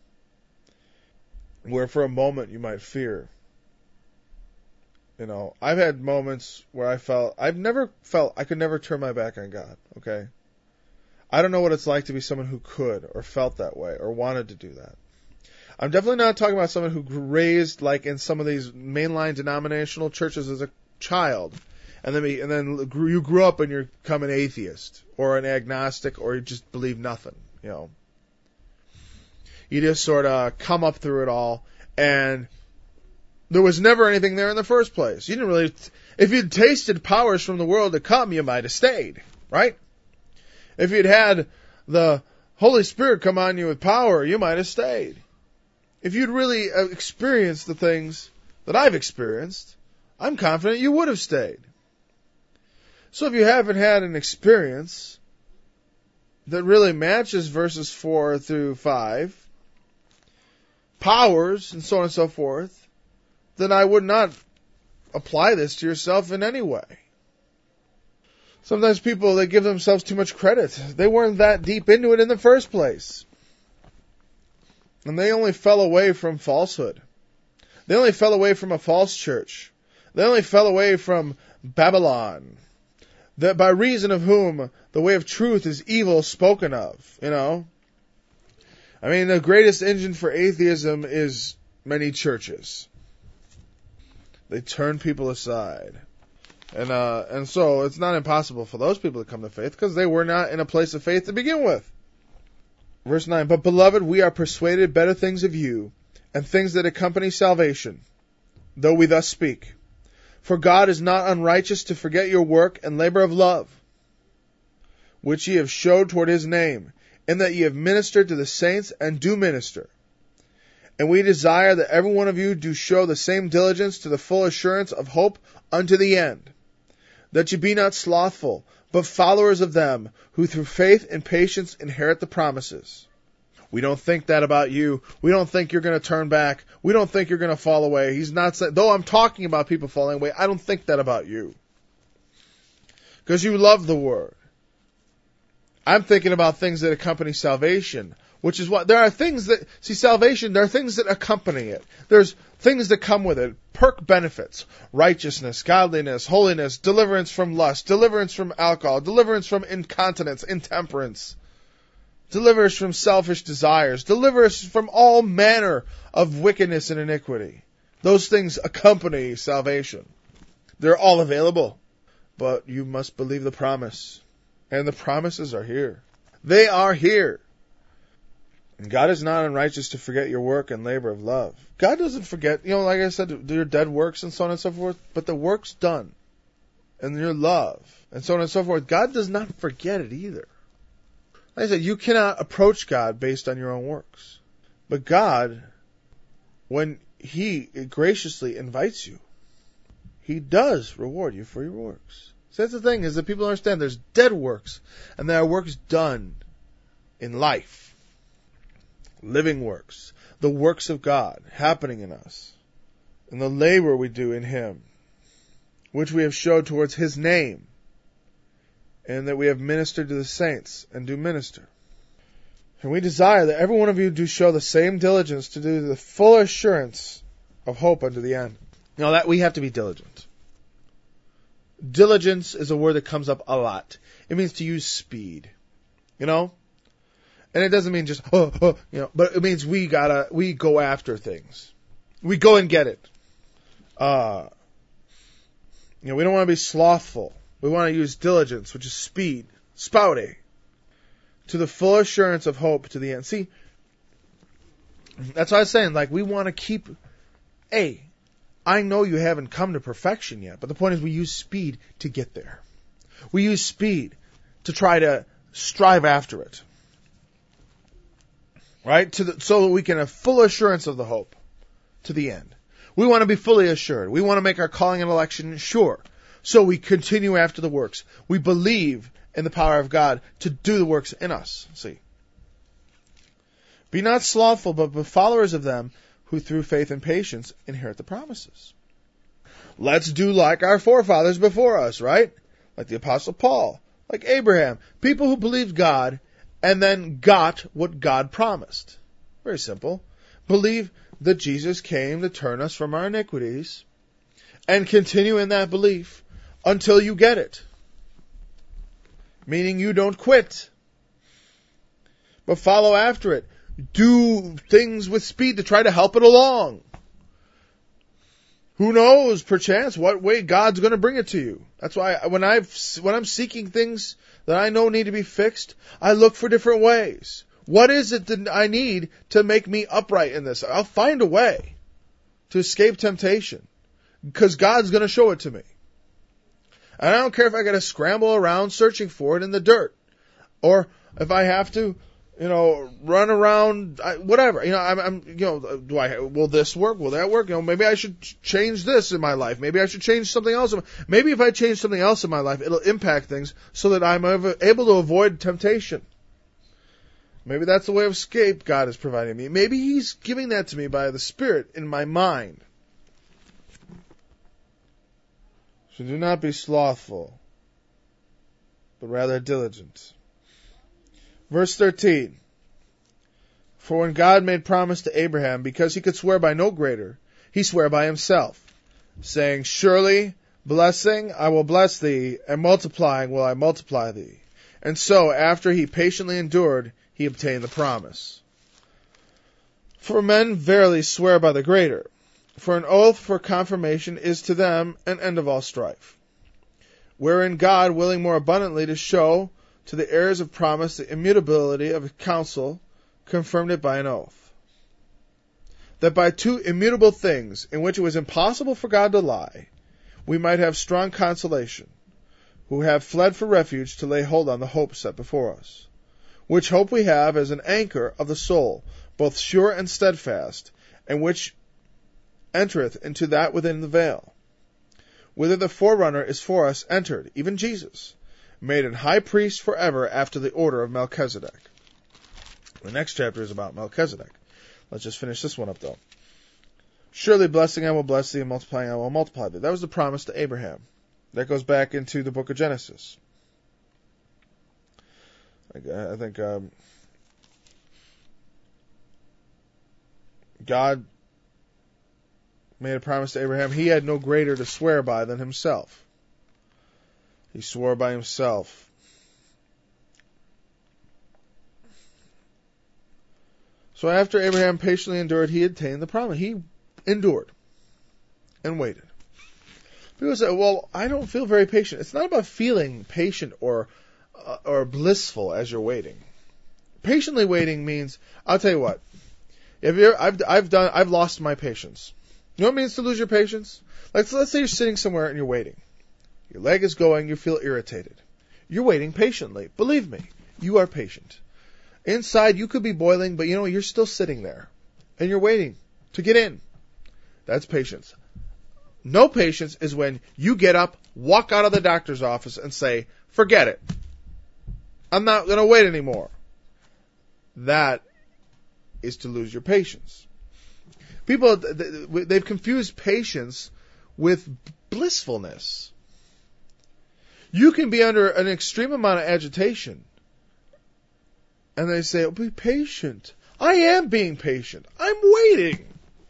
Where for a moment you might fear. You know, I've had moments where I felt, I've never felt, I could never turn my back on God, okay? I don't know what it's like to be someone who could, or felt that way, or wanted to do that. I'm definitely not talking about someone who grew raised like in some of these mainline denominational churches as a child, and then and then you grew up and you're become an atheist or an agnostic or you just believe nothing. You know, you just sort of come up through it all, and there was never anything there in the first place. You didn't really, if you'd tasted powers from the world to come, you might have stayed, right? If you'd had the Holy Spirit come on you with power, you might have stayed. If you'd really experienced the things that I've experienced, I'm confident you would have stayed. So if you haven't had an experience that really matches verses four through five, powers and so on and so forth, then I would not apply this to yourself in any way. Sometimes people, they give themselves too much credit. They weren't that deep into it in the first place. And they only fell away from falsehood. They only fell away from a false church. They only fell away from Babylon, that by reason of whom the way of truth is evil spoken of, you know. I mean, the greatest engine for atheism is many churches. They turn people aside. And uh, and so it's not impossible for those people to come to faith because they were not in a place of faith to begin with. Verse nine, but beloved, we are persuaded better things of you, and things that accompany salvation, though we thus speak. For God is not unrighteous to forget your work and labor of love, which ye have showed toward his name, in that ye have ministered to the saints and do minister. And we desire that every one of you do show the same diligence to the full assurance of hope unto the end, that ye be not slothful, but followers of them who through faith and patience inherit the promises. We don't think that about you. We don't think you're going to turn back. We don't think you're going to fall away. He's not saying, though I'm talking about people falling away, I don't think that about you. Because you love the word. I'm thinking about things that accompany salvation, which is what, there are things that, see, salvation, there are things that accompany it. There's things that come with it. Perk benefits, righteousness, godliness, holiness, deliverance from lust, deliverance from alcohol, deliverance from incontinence, intemperance, deliverance from selfish desires, deliverance from all manner of wickedness and iniquity. Those things accompany salvation. They're all available, but you must believe the promise. And the promises are here. They are here. And God is not unrighteous to forget your work and labor of love. God doesn't forget, you know, like I said, your dead works and so on and so forth, but the work's done. And your love and so on and so forth. God does not forget it either. Like I said, you cannot approach God based on your own works. But God, when He graciously invites you, He does reward you for your works. So that's the thing, is that people understand there's dead works, and there are works done in life. Living works. The works of God happening in us. And the labor we do in Him, which we have showed towards His name, and that we have ministered to the saints and do minister. And we desire that every one of you do show the same diligence to do the full assurance of hope unto the end. Now that we have to be diligent. Diligence is a word that comes up a lot. It means to use speed. You know? And it doesn't mean just, oh, oh, you know, but it means we gotta, we go after things. We go and get it. Uh, you know, we don't want to be slothful. We want to use diligence, which is speed, spoude, to the full assurance of hope to the end. See, that's what I was saying. Like, we want to keep, hey, I know you haven't come to perfection yet, but the point is we use speed to get there. We use speed to try to strive after it. Right? To the, so that we can have full assurance of the hope to the end. We want to be fully assured. We want to make our calling and election sure. So we continue after the works. We believe in the power of God to do the works in us. See? Be not slothful, but be followers of them who through faith and patience inherit the promises. Let's do like our forefathers before us, right? like the Apostle Paul, like Abraham, people who believed God and then got what God promised. Very simple. Believe that Jesus came to turn us from our iniquities and continue in that belief until you get it. Meaning you don't quit, but follow after it. Do things with speed to try to help it along. Who knows, perchance, what way God's going to bring it to you. That's why when I've when I'm seeking things that I know need to be fixed, I look for different ways. What is it that I need to make me upright in this? I'll find a way to escape temptation because God's going to show it to me. And I don't care if I got to scramble around searching for it in the dirt, or if I have to, you know, run around, whatever. You know, I'm, I'm, you know, do I? Will this work? Will that work? You know, maybe I should change this in my life. Maybe I should change something else. Maybe if I change something else in my life, it'll impact things so that I'm able to avoid temptation. Maybe that's the way of escape God is providing me. Maybe He's giving that to me by the Spirit in my mind. So do not be slothful, but rather diligent. Verse thirteen. For when God made promise to Abraham, because he could swear by no greater, he sware by himself, saying, Surely, blessing I will bless thee, and multiplying will I multiply thee. And so, after he patiently endured, he obtained the promise. For men verily swear by the greater, for an oath for confirmation is to them an end of all strife. Wherein God, willing more abundantly to show to the heirs of promise the immutability of his counsel, confirmed it by an oath. That by two immutable things, in which it was impossible for God to lie, we might have strong consolation, who have fled for refuge to lay hold on the hope set before us. Which hope we have as an anchor of the soul, both sure and steadfast, and which entereth into that within the veil, whither the forerunner is for us entered, even Jesus, made an high priest forever after the order of Melchizedek. The next chapter is about Melchizedek. Let's just finish this one up, though. Surely blessing I will bless thee, and multiplying I will multiply thee. That was the promise to Abraham. That goes back into the book of Genesis. I think um, God made a promise to Abraham. He had no greater to swear by than himself. He swore by himself. So after Abraham patiently endured, he attained the promise. He endured and waited. People say, well, I don't feel very patient. It's not about feeling patient or uh, or blissful as you're waiting. Patiently waiting means, I'll tell you what, if you're, I've, I've done, I've lost my patience. You know what it means to lose your patience? Like, so let's say you're sitting somewhere and you're waiting. Your leg is going, you feel irritated. You're waiting patiently. Believe me, you are patient. Inside, you could be boiling, but you know, you're still sitting there. And you're waiting to get in. That's patience. No patience is when you get up, walk out of the doctor's office, and say, forget it. I'm not going to wait anymore. That is to lose your patience. People, they've confused patience with blissfulness. You can be under an extreme amount of agitation, and they say, oh, be patient. I am being patient. I'm waiting.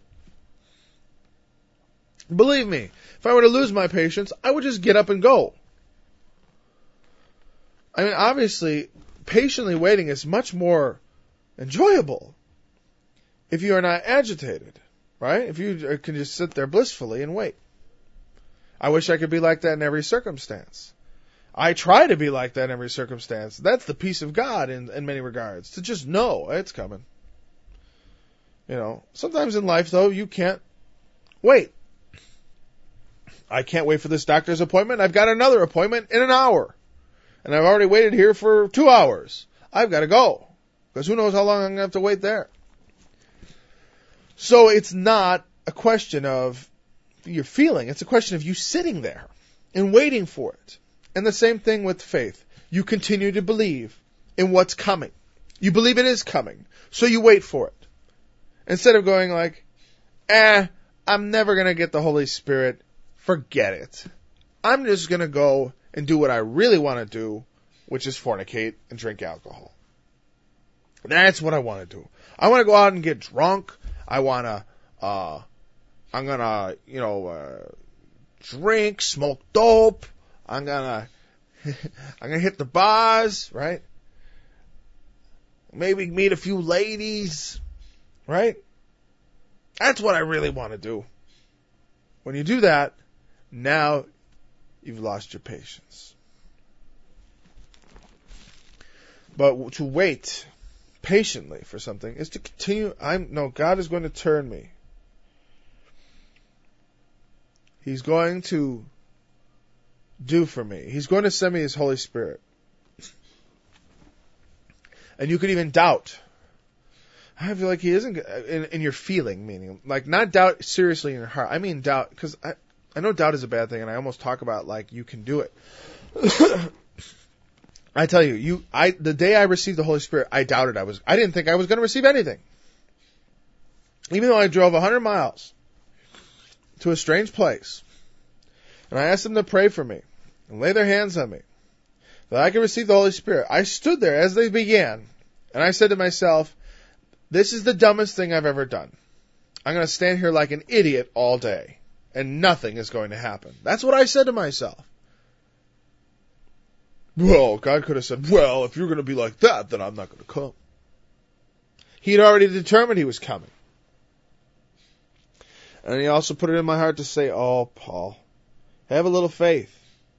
Believe me, if I were to lose my patience, I would just get up and go. I mean, obviously, patiently waiting is much more enjoyable if you are not agitated, right? If you can just sit there blissfully and wait. I wish I could be like that in every circumstance. I try to be like that in every circumstance. That's the peace of God in, in many regards, to just know it's coming. You know, sometimes in life, though, you can't wait. I can't wait for this doctor's appointment. I've got another appointment in an hour. And I've already waited here for two hours. I've got to go. Because who knows how long I'm going to have to wait there. So it's not a question of your feeling. It's a question of you sitting there and waiting for it. And the same thing with faith. You continue to believe in what's coming. You believe it is coming. So you wait for it. Instead of going like, eh, I'm never going to get the Holy Spirit. Forget it. I'm just going to go and do what I really want to do, which is fornicate and drink alcohol. That's what I want to do. I want to go out and get drunk. I want to, uh, I'm going to, you know, uh, drink, smoke dope. I'm going to, I'm going to hit the bars, right? Maybe meet a few ladies, right? That's what I really want to do. When you do that, now you've lost your patience. But to wait patiently for something is to continue. I'm no, God is going to turn me. He's going to do for me. He's going to send me His Holy Spirit. And you could even doubt. I feel like He isn't in, in your feeling, meaning like not doubt seriously in your heart. I mean doubt because I I know doubt is a bad thing, and I almost talk about like you can do it. I tell you, you I the day I received the Holy Spirit, I doubted I was. I didn't think I was going to receive anything, even though I drove a hundred miles to a strange place, and I asked them to pray for me and lay their hands on me that I could receive the Holy Spirit. I stood there as they began, and I said to myself, this is the dumbest thing I've ever done. I'm going to stand here like an idiot all day, and nothing is going to happen. That's what I said to myself. Well, God could have said, well, if you're going to be like that, then I'm not going to come. He had already determined He was coming. And He also put it in my heart to say, oh, Paul, have a little faith.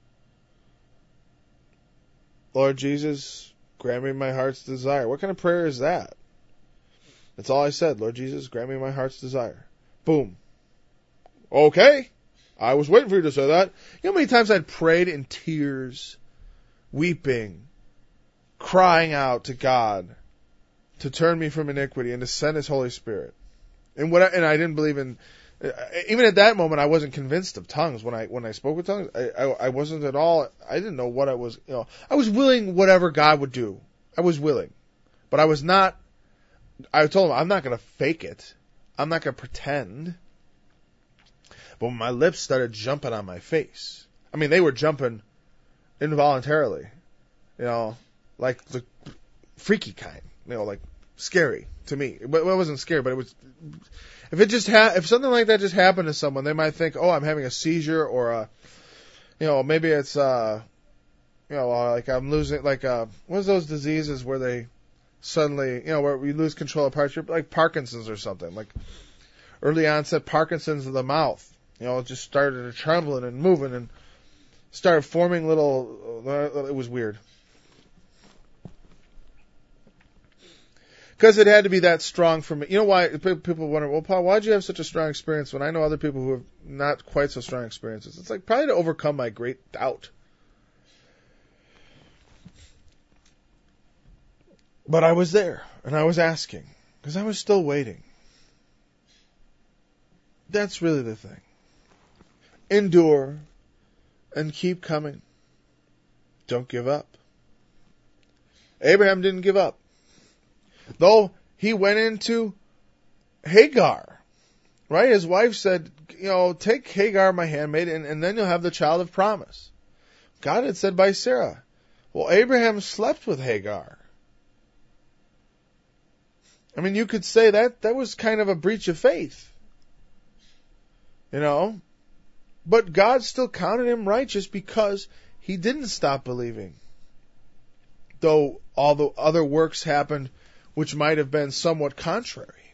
Lord Jesus, grant me my heart's desire. What kind of prayer is that? That's all I said. Lord Jesus, grant me my heart's desire. Boom. Okay. I was waiting for you to say that. You know how many times I'd prayed in tears, weeping, crying out to God to turn me from iniquity and to send His Holy Spirit. And what I, and I didn't believe in, even at that moment, I wasn't convinced of tongues. When I when I spoke with tongues, I, I, I wasn't at all, I didn't know what I was, you know, I was willing whatever God would do. I was willing. But I was not, I told Him, I'm not going to fake it. I'm not going to pretend. But when my lips started jumping on my face, I mean, they were jumping involuntarily, you know, like the freaky kind, you know, like scary to me. But it wasn't scary, but it was, if it just ha- if something like that just happened to someone, they might think, oh, I'm having a seizure, or a, you know, maybe it's, uh, you know, uh, like I'm losing, like, uh, what is those diseases where they suddenly, you know, where we lose control of parts, like Parkinson's or something, like early onset Parkinson's of the mouth. You know, it just started trembling and moving and started forming little, uh, it was weird. Because it had to be that strong for me. You know why? People wonder, well, Paul, why did you have such a strong experience when I know other people who have not quite so strong experiences? It's like probably to overcome my great doubt. But I was there, and I was asking, because I was still waiting. That's really the thing. Endure and keep coming. Don't give up. Abraham didn't give up. Though he went into Hagar, right? His wife said, you know, take Hagar, my handmaid, and, and then you'll have the child of promise. God had said by Sarah. Well, Abraham slept with Hagar. I mean, you could say that that was kind of a breach of faith. You know? But God still counted him righteous because he didn't stop believing. Though all the other works happened which might have been somewhat contrary.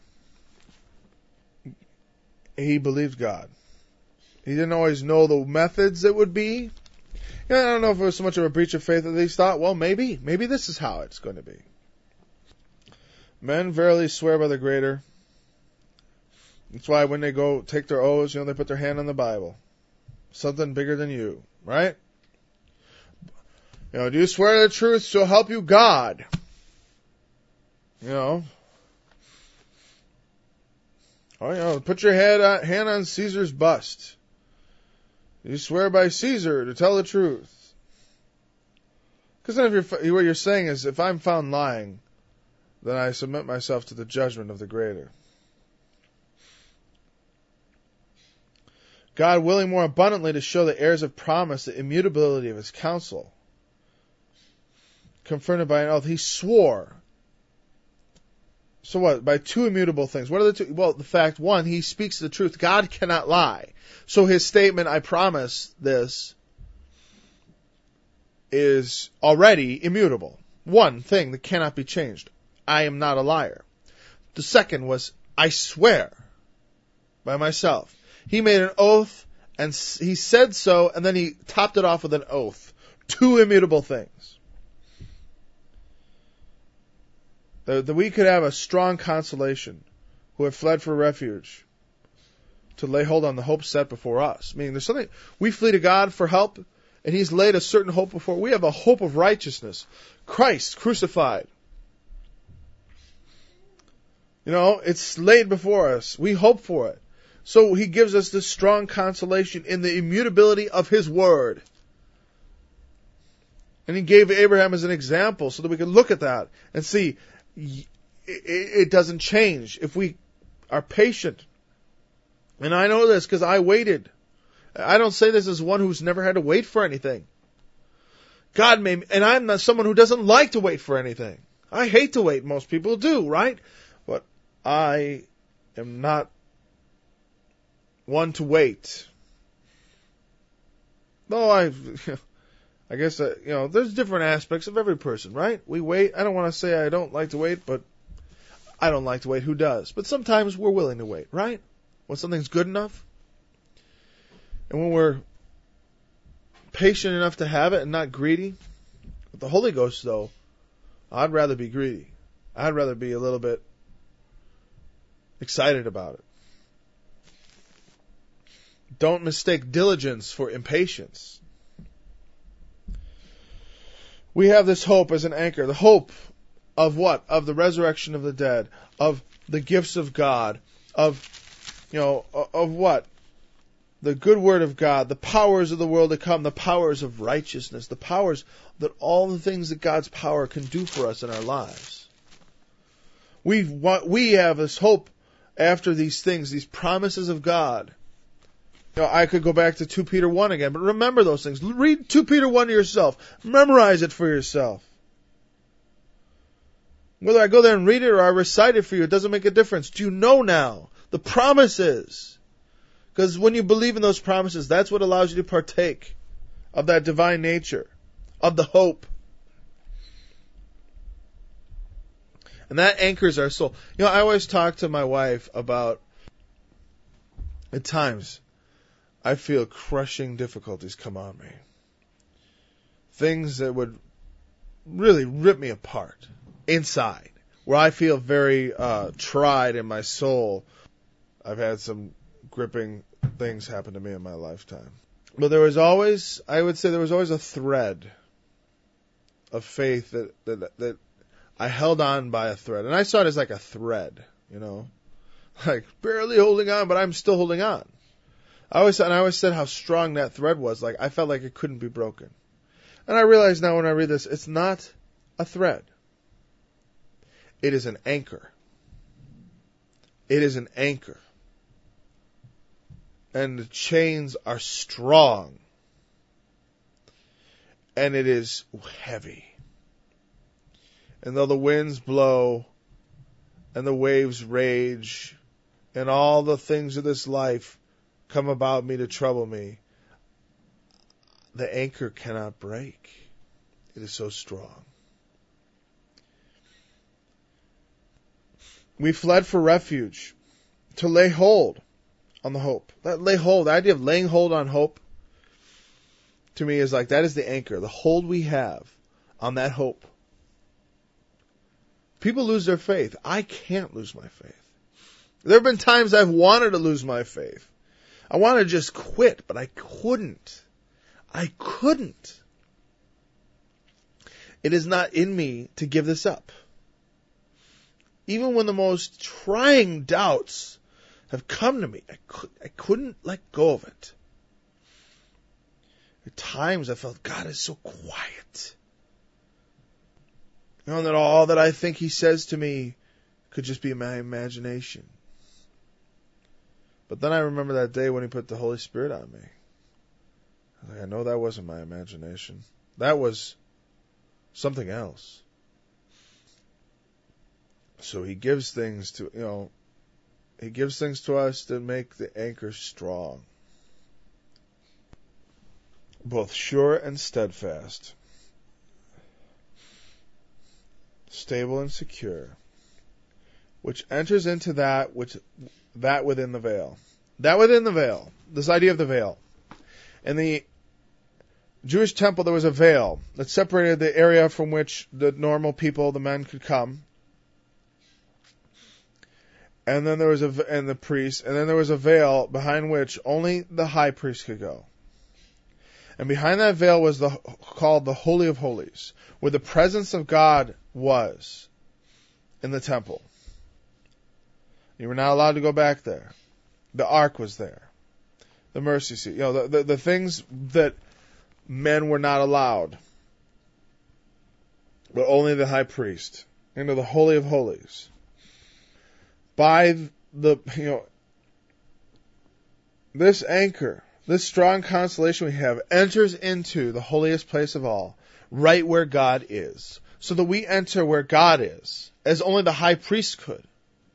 He believed God. He didn't always know the methods it would be. You know, I don't know if it was so much of a breach of faith that he thought, well, maybe, maybe this is how it's going to be. Men verily swear by the greater. That's why when they go take their oaths, you know, they put their hand on the Bible. Something bigger than you, right? You know, do you swear the truth so help you God? You know. Oh, you know, put your head on, hand on Caesar's bust. You swear by Caesar to tell the truth. Because then if you're, what you're saying is, if I'm found lying, then I submit myself to the judgment of the greater. God willing more abundantly to show the heirs of promise the immutability of his counsel. Confirmed by an oath, he swore. So what? By two immutable things. What are the two? Well, the fact, one, he speaks the truth. God cannot lie. So his statement, I promise this, is already immutable. One thing that cannot be changed. I am not a liar. The second was, I swear by myself. He made an oath, and he said so, and then he topped it off with an oath. Two immutable things. That we could have a strong consolation who have fled for refuge to lay hold on the hope set before us. Meaning there's something, we flee to God for help, and he's laid a certain hope before. We have a hope of righteousness. Christ crucified. You know, it's laid before us. We hope for it. So he gives us this strong consolation in the immutability of his word. And he gave Abraham as an example so that we can look at that and see it doesn't change if we are patient. And I know this because I waited. I don't say this as one who's never had to wait for anything. God may, and I'm not someone who doesn't like to wait for anything. I hate to wait. Most people do, right? But I am not one to wait. Though I, I guess, uh, you know, there's different aspects of every person, right? We wait. I don't want to say I don't like to wait, but I don't like to wait. Who does? But sometimes we're willing to wait, right? When something's good enough. And when we're patient enough to have it and not greedy. With the Holy Ghost, though, I'd rather be greedy. I'd rather be a little bit excited about it. Don't mistake diligence for impatience. We have this hope as an anchor. The hope of what? Of the resurrection of the dead. Of the gifts of God. Of, you know, of what? The good word of God. The powers of the world to come. The powers of righteousness. The powers that all the things that God's power can do for us in our lives. We we have this hope after these things, these promises of God. You know, I could go back to Second Peter one again, but remember those things. Read Second Peter one to yourself. Memorize it for yourself. Whether I go there and read it or I recite it for you, it doesn't make a difference. Do you know now the promises? Because when you believe in those promises, that's what allows you to partake of that divine nature, of the hope. And that anchors our soul. You know, I always talk to my wife about, at times, I feel crushing difficulties come on me. Things that would really rip me apart inside. Where I feel very uh, tried in my soul. I've had some gripping things happen to me in my lifetime. But there was always, I would say there was always a thread of faith that, that, that I held on by a thread. And I saw it as like a thread, you know. Like barely holding on, but I'm still holding on. I always and I always said how strong that thread was. Like I felt like it couldn't be broken. And I realize now when I read this, it's not a thread. It is an anchor. It is an anchor. And the chains are strong. And it is heavy. And though the winds blow and the waves rage and all the things of this life come about me to trouble me, the anchor cannot break. It is so strong. We fled for refuge to lay hold on the hope. That lay hold, the idea of laying hold on hope, to me is like that is the anchor, the hold we have on that hope. People lose their faith. I can't lose my faith. There have been times I've wanted to lose my faith. I wanted to just quit, but I couldn't. I couldn't. It is not in me to give this up. Even when the most trying doubts have come to me, I, could, I couldn't let go of it. At times I felt God is so quiet. You know, that all that I think He says to me could just be my imagination. But then I remember that day when he put the Holy Spirit on me. I was like, I know that wasn't my imagination. That was something else. So he gives things to, you know, he gives things to us that make the anchor strong. Both sure and steadfast. Stable and secure. Which enters into that which that within the veil. That within the veil. This idea of the veil. In the Jewish temple there was a veil that separated the area from which the normal people, the men, could come. And then there was a, and the priest, and then there was a veil behind which only the high priest could go. And behind that veil was the, called the Holy of Holies, where the presence of God was in the temple. You were not allowed to go back there. The ark was there. The mercy seat. You know, the, the, the things that men were not allowed. But only the high priest. Into the Holy of Holies. By the, you know, this anchor, this strong constellation we have, enters into the holiest place of all, right where God is. So that we enter where God is, as only the high priest could.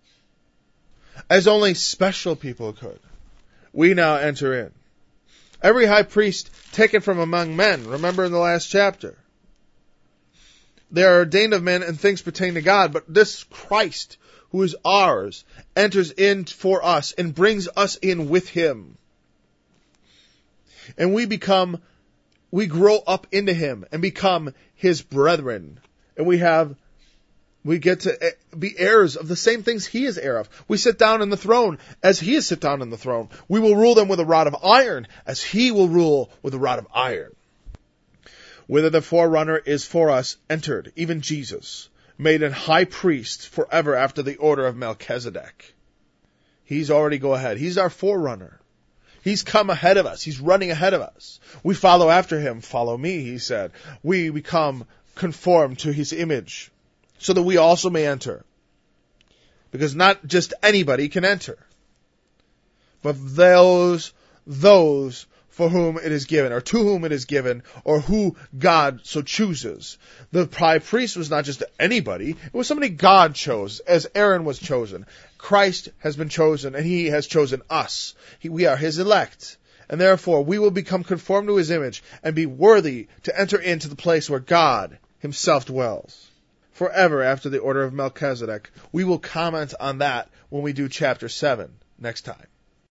As only special people could. We now enter in. Every high priest taken from among men, remember in the last chapter. They are ordained of men and things pertain to God, but this Christ, who is ours, enters in for us and brings us in with him. And we become, we grow up into him and become his brethren. And we have, we get to be heirs of the same things he is heir of. We sit down in the throne as he is sit down in the throne. We will rule them with a rod of iron as he will rule with a rod of iron. Whither the forerunner is for us entered, even Jesus, made an high priest forever after the order of Melchizedek. He's already go ahead. He's our forerunner. He's come ahead of us. He's running ahead of us. We follow after him. Follow me, he said. We become conformed to his image so that we also may enter. Because not just anybody can enter, but those, those for whom it is given, or to whom it is given, or who God so chooses. The high priest was not just anybody, it was somebody God chose, as Aaron was chosen. Christ has been chosen, and he has chosen us. He, we are his elect, and therefore we will become conformed to his image, and be worthy to enter into the place where God himself dwells. Forever after the order of Melchizedek. We will comment on that when we do chapter seven next time.